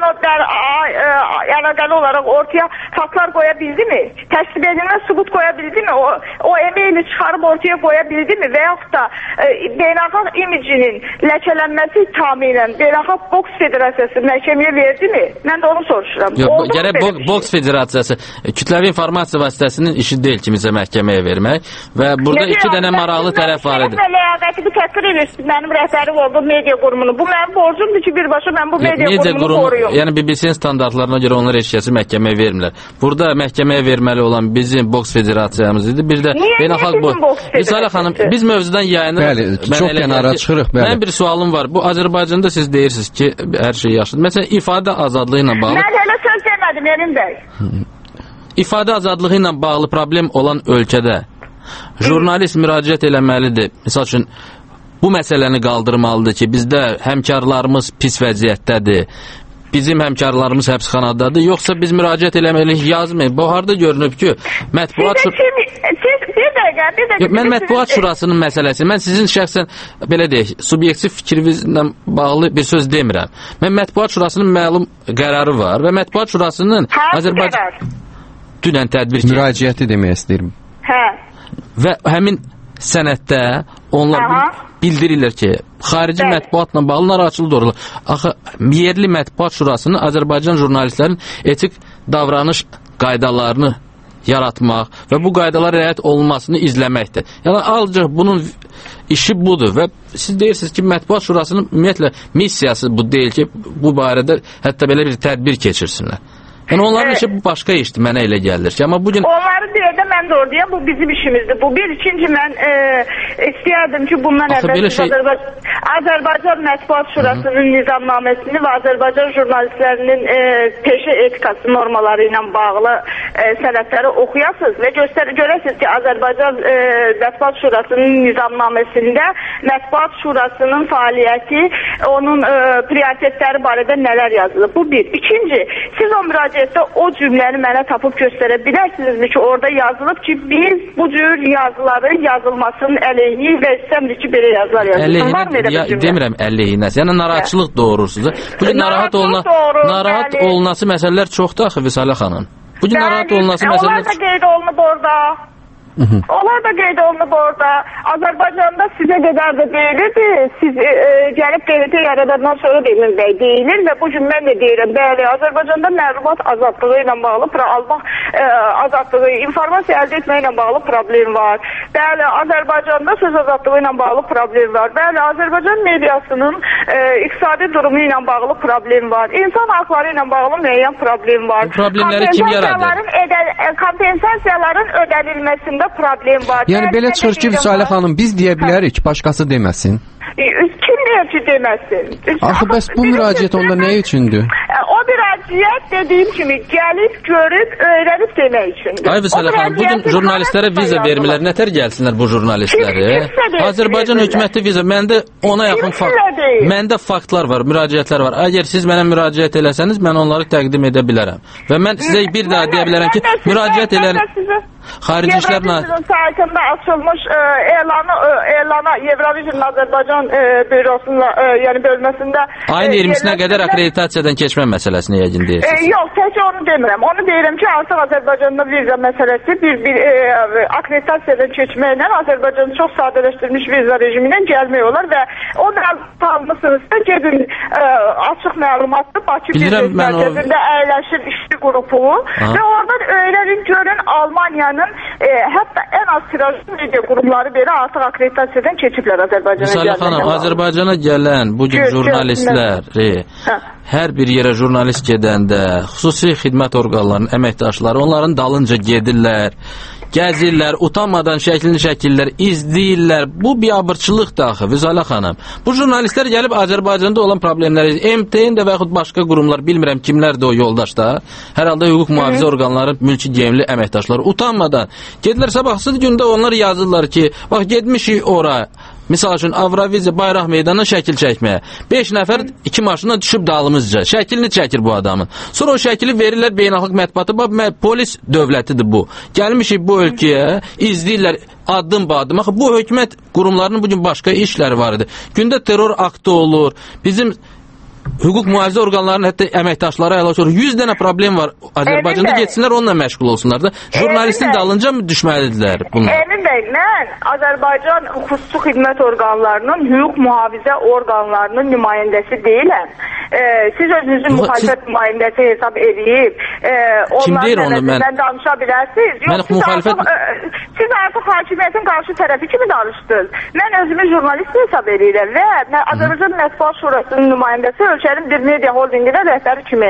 əlaqəli olaraq ortaya faktlar qoya bildi mi? Təqzib edilmə subut qoya bildi mi? O e-maili çıxarıb ortaya qoya bildi mi? Və yaxud da beynəlxalq imicinin ləkələnməsi tamamilə Beynəlxalq Boks Federasiyası məhkəməyə verdi mi? Mən də onu soruşuram. Gərək Boks Federasiyası kütləvi informasiya vasitəsinin işi deyil kimisə məhkəməyə vermək və burada iki dənə maraqlı tərəf var idi. Ləyaqəti təhqir edirsin mənim rəhbərim oldu media qurumunu. Bu mənim borcumdur ki, birbaşa mən bu media qurumunu qoruyum. Yəni BBC-nin standartlarına görə onlar heç kəsi məhkəməyə vermirlər. Burada məhkəməyə verməli olan bizim Boks Federasiyamız idi. Bir də beynəlxalq Risalə xanım, biz mövzudan yayınırıq. Bəli, çox kənara çıxırıq. Mənim bir sualım var. Bu Azərbaycanda siz deyirsiniz ki, hər şey yaxşıdır. Məsələn, ifadə azadlığı ilə bağlı... Mən hələ söz demədim, Emin bəy. İfadə azadlığı ilə bağlı problem olan ölkədə jurnalist müraciət eləməlidir. Misal üçün, bu məsələni qaldırmalıdır ki, bizdə həmkarlarımız pis vəziyyətdədir. Bizim həmkarlarımız həbsxanadadır, yoxsa biz müraciət eləməliyik, yazmayın. Bu harada görünüb ki, mətbuat... Mən mətbuat şurasının məsələsi, mən sizin şəxsən, belə deyək, subyektiv fikrinizlə bağlı bir söz demirəm. Mən mətbuat şurasının məlum qərarı var və mətbuat şurasının Azərbaycan... Dünən tədbir... Müraciəti demək istəyirəm. Və həmin sənəddə onlar bildirirlər ki, xarici mətbuatla bağlı narahatçılıq doğrulur. Axı, yerli mətbuat şurasının Azərbaycan jurnalistlərin etik davranış qaydalarını yaratmaq və bu qaydalara riayət olunmasını izləməkdir. Yəni, ancaq bunun işi budur və siz deyirsiniz ki, mətbuat şurasının ümumiyyətlə missiyası bu deyil ki, bu barədə hətta belə bir tədbir keçirsinlər. Yəni onların işi başqa işdir, mənə elə gəlir ki, amma bugün... Onları deyək də mən də oradayım, bu bizim işimizdir. Bu bir, ikinci mən istəyərdim ki, bundan əvvəl Azərbaycan Mətbuat Şurasının nizamnaməsini və Azərbaycan jurnalistlərinin peşə etikası normaları ilə bağlı sənədləri oxuyasınız və görəsiniz ki, Azərbaycan Mətbuat Şurasının nizamnaməsində Mətbuat Şurasının fəaliyyəti, onun prioritetləri barədə nələr yazılır. Bu bir. İkinci, siz o müraciətdə o cümləni mənə tapıb göstərə bilərsinizmi ki, orada yazılıb ki, biz bu cür yazıların yazılmasının əleyhini və istəmirik ki, belə yazılar yazılsın. Demirəm əleyhinəsi, yəni narahatçılıq doğurursunuz. Bugün narahat olunası məsələlər çoxdur axı Visalə xanım. Bugün narahat olunası məsələlər... Onlar da qeyd olunub orada. Onlar da qeyd olunub orada. Azərbaycanda sizə qədər də deyilirdi. Siz gəlib QRT yaradandan sonra deyilir və bu gün mən də deyirəm. Bəli, Azərbaycanda məlumat azadlığı ilə bağlı azadlığı, informasiya əldə etmə ilə bağlı problem var. Bəli, Azərbaycanda söz azadlığı ilə bağlı problem var. Bəli, Azərbaycan mediasının iqtisadi durumu ilə bağlı problem var. İnsan haqları ilə bağlı müəyyən problem var. Bu problemləri kim yaradır? Kompensasiyaların ödənilməsində problem var. Yəni belə çıxır ki, Visalə xanım, biz deyə bilərik, başqası deməsin. Kim deyir ki, deməsin? Axı, bəs bu müraciət onda nə üçündür? O müraciət dediyim kimi gəlib, görüb, öyrənib demək üçündür. Ay Visalə xanım, bugün jurnalistlərə viza vermirlər. Nətər gəlsinlər bu jurnalistləri? Azərbaycan hökuməti viza, məndə ona yaxın məndə faktlar var, müraciətlər var. Əgər siz mənə müraciət eləsəniz, mən onları təqdim edə bilərəm. Və mən sizə bir daha deyə bilərəm ki, müraciət elər... Xarici İşlərlə... Evrovizyon saytında açılmış elana Evrovizyon Azərbaycan bürosunun yəni bölməsində... Ayın 20-sinə qədər akreditasiyadan keçmə məsələsini yəqin deyirsiniz. Yox, tək onu demirəm. Onu deyirəm ki, artıq Azərbaycanda viza məsələsi bir akreditasiyadan keçməklə Azərbaycanın çox sadələşdirilmiş viza rejimindən gəlmək olar və o da tanımısınızsa gedin açıq məlumatlı Bakı Biznes Mərkəzində əyləşir işçi qrupu və oradan öyrənin, görün Almaniyanın hətta ən az tirajlı media qurumları belə artıq akreditasiyadan keçiblər Azərbaycana gələn. Müsalə xanım, Azərbaycana gələn bu gün jurnalistləri hər bir yerə jurnalist gedəndə xüsusi xidmət orqanlarının əməkdaşları onların dalınca gedirlər, gəzirlər, utanmadan şəkillər izləyirlər. Bu biabırçılıqdır axı, Vüsalə xanım. Bu jurnalistlər gəlib Azərbaycanda olan problemləri, MTN-də və yaxud başqa qurumlar, bilmirəm kimlərdir o yoldaşlar, hər halda hüquq mühafizə orqanları, mülki geyimli əməkdaşlar utanmadan gedirlər. Sabahsız gündə onlar yazırlar ki, bax getmişik ora, misal üçün Avroviziya bayraq meydanına şəkil çəkməyə. 5 nəfər 2 maşına düşüb dalımızca. Şəkilini çəkir bu adamın. Sonra o şəkili verirlər beynəlxalq mətbuata. Polis dövlətidir bu. Gəlmişik bu ölkəyə, izləyirlər addım-badım. Axı bu hökumət qurumlarının bugün başqa işləri var idi. Gündə terror aktı olur. Bizim hüquq mühafizə orqanlarının hətta əməkdaşları əlaç olur. 100 dənə problem var. Azərbaycanda getsinlər, onunla məşğul olsunlar da. Jurnalistin dalınca mı düşməlidirlər bunlar? Emin bəy, mən Azərbaycan xüsusi xidmət orqanlarının, hüquq mühafizə orqanlarının nümayəndəsi deyiləm. Siz özünüzün müxalifət nümayəndəsi hesab edib, onların nəzərindən danışa bilərsiniz. Siz artıq hakimiyyətin qarşı tərəfi kimi danışdınız. Mən özümü jurnalist hesab edirəm və Azərbaycan Mətbuat Şurasının nümayəndəsi ölkənin bir media holdingində rəhbəri kimi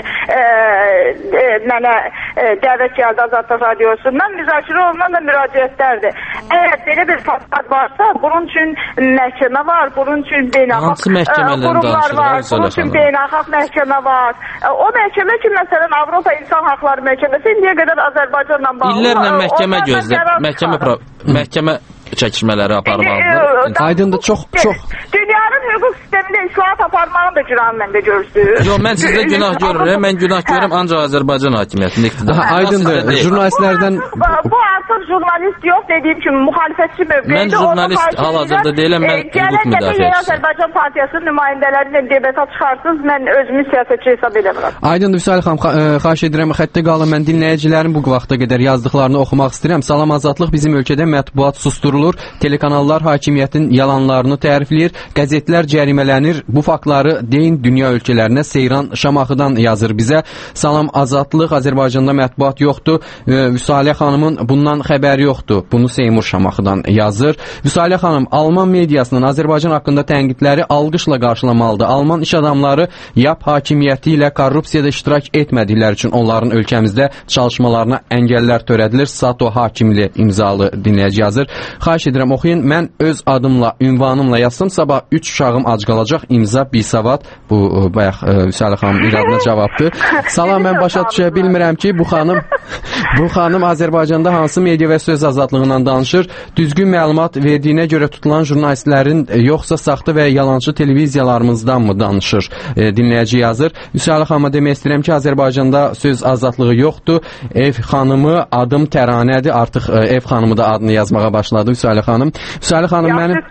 mənə dəvət gəldi Azadlıq Radiosundan, müzakirə olunan da müraciətlərdir. Əgər belə bir faktlar varsa, bunun üçün məhkəmə var, bunun üçün beynəlxalq qurumlar var, bunun üçün beynəlxalq məhkəmə var. O məhkəmə ki, məsələn, Avropa İnsan Haqları Məhkəməsi indiyə qədər Azərbaycanla bağlı. İllərlə məhkəmə gözlər, məhkəmə çəkişmələri aparmalıdır. Aydındır, çox. Dünyanın hüquq sistemində islahat aparmağını da günahını məndə görürsünüz. Yox, mən sizdə günah görürəm. Mən günah görürəm ancaq Azərbaycan hakimiyyətində iqtidar. Aydındır, jurnalistlərdən... Bu artıq jurnalist yox, dediyim kimi müxalifətçi mövqeyidir. Mən jurnalist hal-hazırda deyiləm, mən hüquq müdafiəçisiyim. Azərbaycan Partiyasının nümayəndələri ilə debata çıxarsınız, mən özümü siyasətçi hesab edirəm. Aydındır, Vüsalə xanım, xahiş edirəm, xəttə qalın, mən dinləyicilərin bu vaxta qədər yazdıqlarını oxumaq istəyirəm. Salam Azadlıq, bizim ölkədə mətbuat susturulur, telekanallar hakimiyyətin yalanlarını tərifləyir, qəzetlər cərimələnir. Bu faktları deyin dünya ölkələrinə. Seyran Şamaxıdan yazır bizə. Salam Azadlıq, Azərbaycanda mətbuat yoxdur. Vüsalə xanımın bundan xəbəri yoxdur. Bunu Seymur Şamaxıdan yazır. Vüsalə xanım, Alman mediasının Azərbaycan haqqında tənqidləri alqışla qarşılamalıdır. Alman iş adamları YAP hakimiyyəti ilə korrupsiyada iştirak etmədikləri üçün onların ölkəmizdə çalışmalarına əngəllər törədilir. Sato Hakimli imzalı dinləyici yazır. Xahiş edirəm, oxuyun. Mən öz adımla, ünvanımla yazsam, sabah 3 uşağım ac qalacaq. İmza bisavad. Bu bayaq Vüsalə xanım iradına cavabdır. Salam, mən başa düşə bilmirəm ki, bu xanım Azərbaycanda hansı media və söz azadlığından danışır. Düzgün məlumat verdiyinə görə tutulan jurnalistlərin yoxsa saxta və yalançı televiziyalarımızdan mı danışır? Dinləyici yazır. Vüsalə xanıma demək istəyirəm ki, Azərbaycanda söz azadlığı yoxdur. Ev xanımı adım Təranədir. Artıq ev xanımı da adını yazmağa başladı Vüsalə xanım. Vüsalə xanım,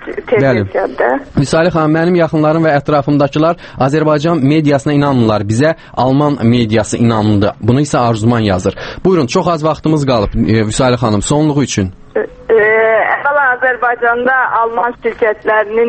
mənim yaxınlarım və ətrafımdakılar Azərbaycan mediasına inanmırlar. Bizə Alman mediası inanıldı. Bunu isə Arzuman yazır. Buyurun, çox az vaxtımız qalıb Vüsalə xanım, sonluğu üçün. Azərbaycanda Alman şirkətlərinin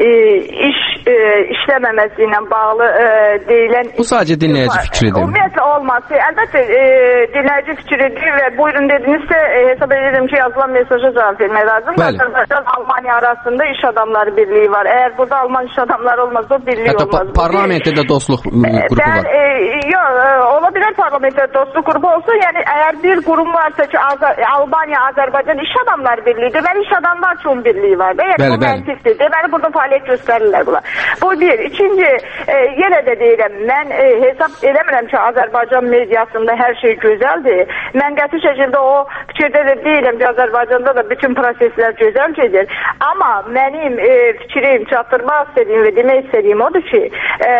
işləməməsi ilə bağlı deyilən... Bu sadəcə dinləyici fikridir. Ümumiyyətlə olması, əlbəttə dinləyici fikridir və buyurun dedinizsə hesab edirəm ki, yazılan mesaja cavab vermək lazım. Azərbaycan Almanya arasında iş adamları birliyi var. Əgər burada Alman iş adamları olmazsa o birliyi olmaz. Hətta parlamentdə də dostluq qrupu var. Yox, ola bilər parlamentdə dostluq qrupu olsa, yəni əgər bir qurum varsa ki, Almanya, Azərbaycan iş adamları birliyi, deməli iş adamlar üçün birliyi var. Yəni bu məntiqdir. Deməli burada fəaliyyət göstərirlər bunlar. Bu bir. İkinci, yenə də deyirəm, mən hesab eləmirəm ki, Azərbaycan mediasında hər şey gözəldir. Mən qəti şəkildə o fikirdə də deyirəm ki, Azərbaycanda da bütün proseslər gözəl gedir. Amma mənim fikrim, çatdırmaq istədiyim və demək istədiyim odur ki,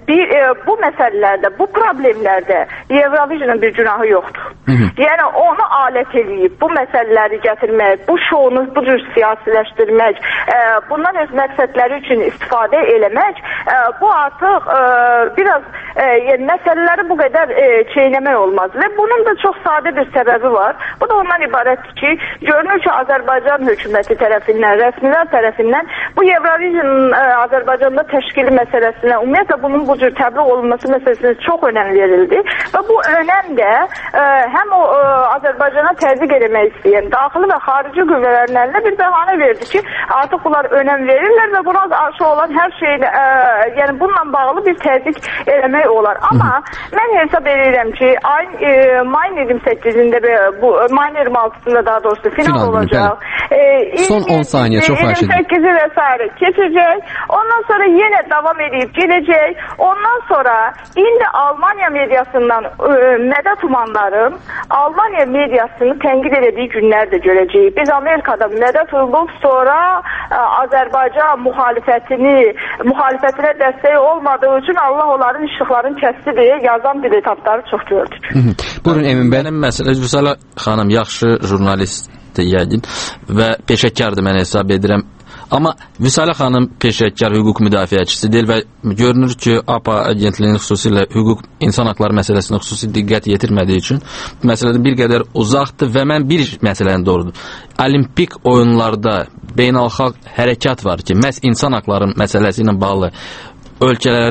bu məsələlərdə, bu problemlərdə Eurovisionun bir günahı yoxdur. Yəni onu alət eləyib, bu məsələləri gətirmək, bu şounu bu cür siyasiləşdirmək, bundan öz məqsədləri üçün istifadə eləmək, bu artıq biraz məsələləri bu qədər çeynəmək olmaz. Və bunun da çox sadə bir səbəbi var. Bu da ondan ibarətdir ki, görünür ki, Azərbaycan hökuməti tərəfindən, rəsmilər tərəfindən bu Eurovision Azərbaycanda təşkili məsələsinə, ümumiyyətlə bunun bu cür təbliğ olunması məsələsinə çox önəm verildi. Və bu önəm də həm o Azərbaycana təzyiq eləmək istəyən daxili və xarici qüvvələrin əlinə bir bəhanə verdi ki, artıq bunlar önəm verirlər və buna qarşı olan hər şeyin, yəni bununla bağlı bir təzyiq eləmək olar. Amma mən hesab edirəm ki, mayın 28-də mayın 26-sında daha doğrusu final olacaq. Son 10 saniyə çox xahiş edirəm. 28-i və s. keçəcək. Ondan sonra yenə davam edib gedəcək. Ondan sonra indi Almanya mediasından Mədət Umanların Almanya mediasını tənqid elədiyi günlər də görəcəyik. Biz Amerikada Mədət olub sonra Azərbaycan müxalifətinə dəstək olmadığı üçün Allah onların işıqlarını kəsdi deyə yazan diletantları çox gördük. Buyurun Emin bəy. Mənim məsələ Vüsala xanım yaxşı jurnalistdir yəqin və peşəkardır mən hesab edirəm. Amma Vüsala xanım peşəkar hüquq müdafiəçisi deyil və görünür ki, APA agentliyinin xüsusilə hüquq insan haqları məsələsinə xüsusi diqqət yetirmədiyi üçün bu məsələdən bir qədər uzaqdır və mən bir məsələni doğrudur. Olimpik oyunlarda beynəlxalq hərəkat var ki, məhz insan haqları məsələsi ilə bağlı ölkələr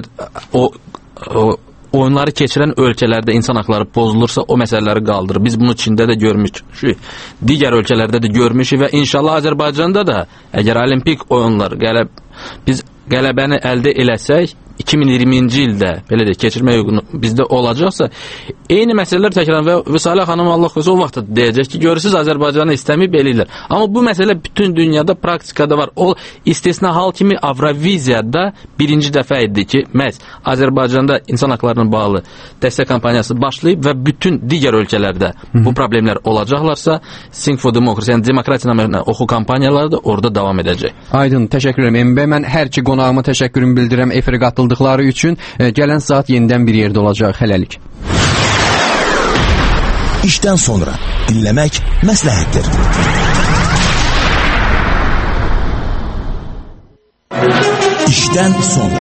oyunları keçirən ölkələrdə insan haqları pozulursa o məsələləri qaldırır. Biz bunu Çində də görmüşük, digər ölkələrdə də görmüşük və inşallah Azərbaycanda da əgər olimpik oyunlar biz qələbəni əldə eləsək 2020-ci ildə belə də keçirmək uyğunu bizdə olacaqsa eyni məsələlər təkrarlanır və Vüsala xanım Allah xüsusi o vaxt deyəcək ki, görürsüz Azərbaycanı istəməyib eləyirlər. Amma bu məsələ bütün dünyada praktikada var. O istisna hal kimi Avroviziyada birinci dəfə idi ki, məhz Azərbaycanda insan haqlarına bağlı dəstək kampaniyası başlayıb və bütün digər ölkələrdə bu problemlər olacaqlarsa Sing for Democracy, yəni demokratiya namına oxu kampaniyaları da orada davam edəcək. Aydın, təşəkkür ederim Emin bəy. Mən hər iki qonağıma təşəkkürümü bildirirəm efirə qatıldıqları üçün. Gələn saat yenidən bir yerdə olacaq. Hələlik. İşdən sonra dinləmək məsləhətdir. İşdən sonra.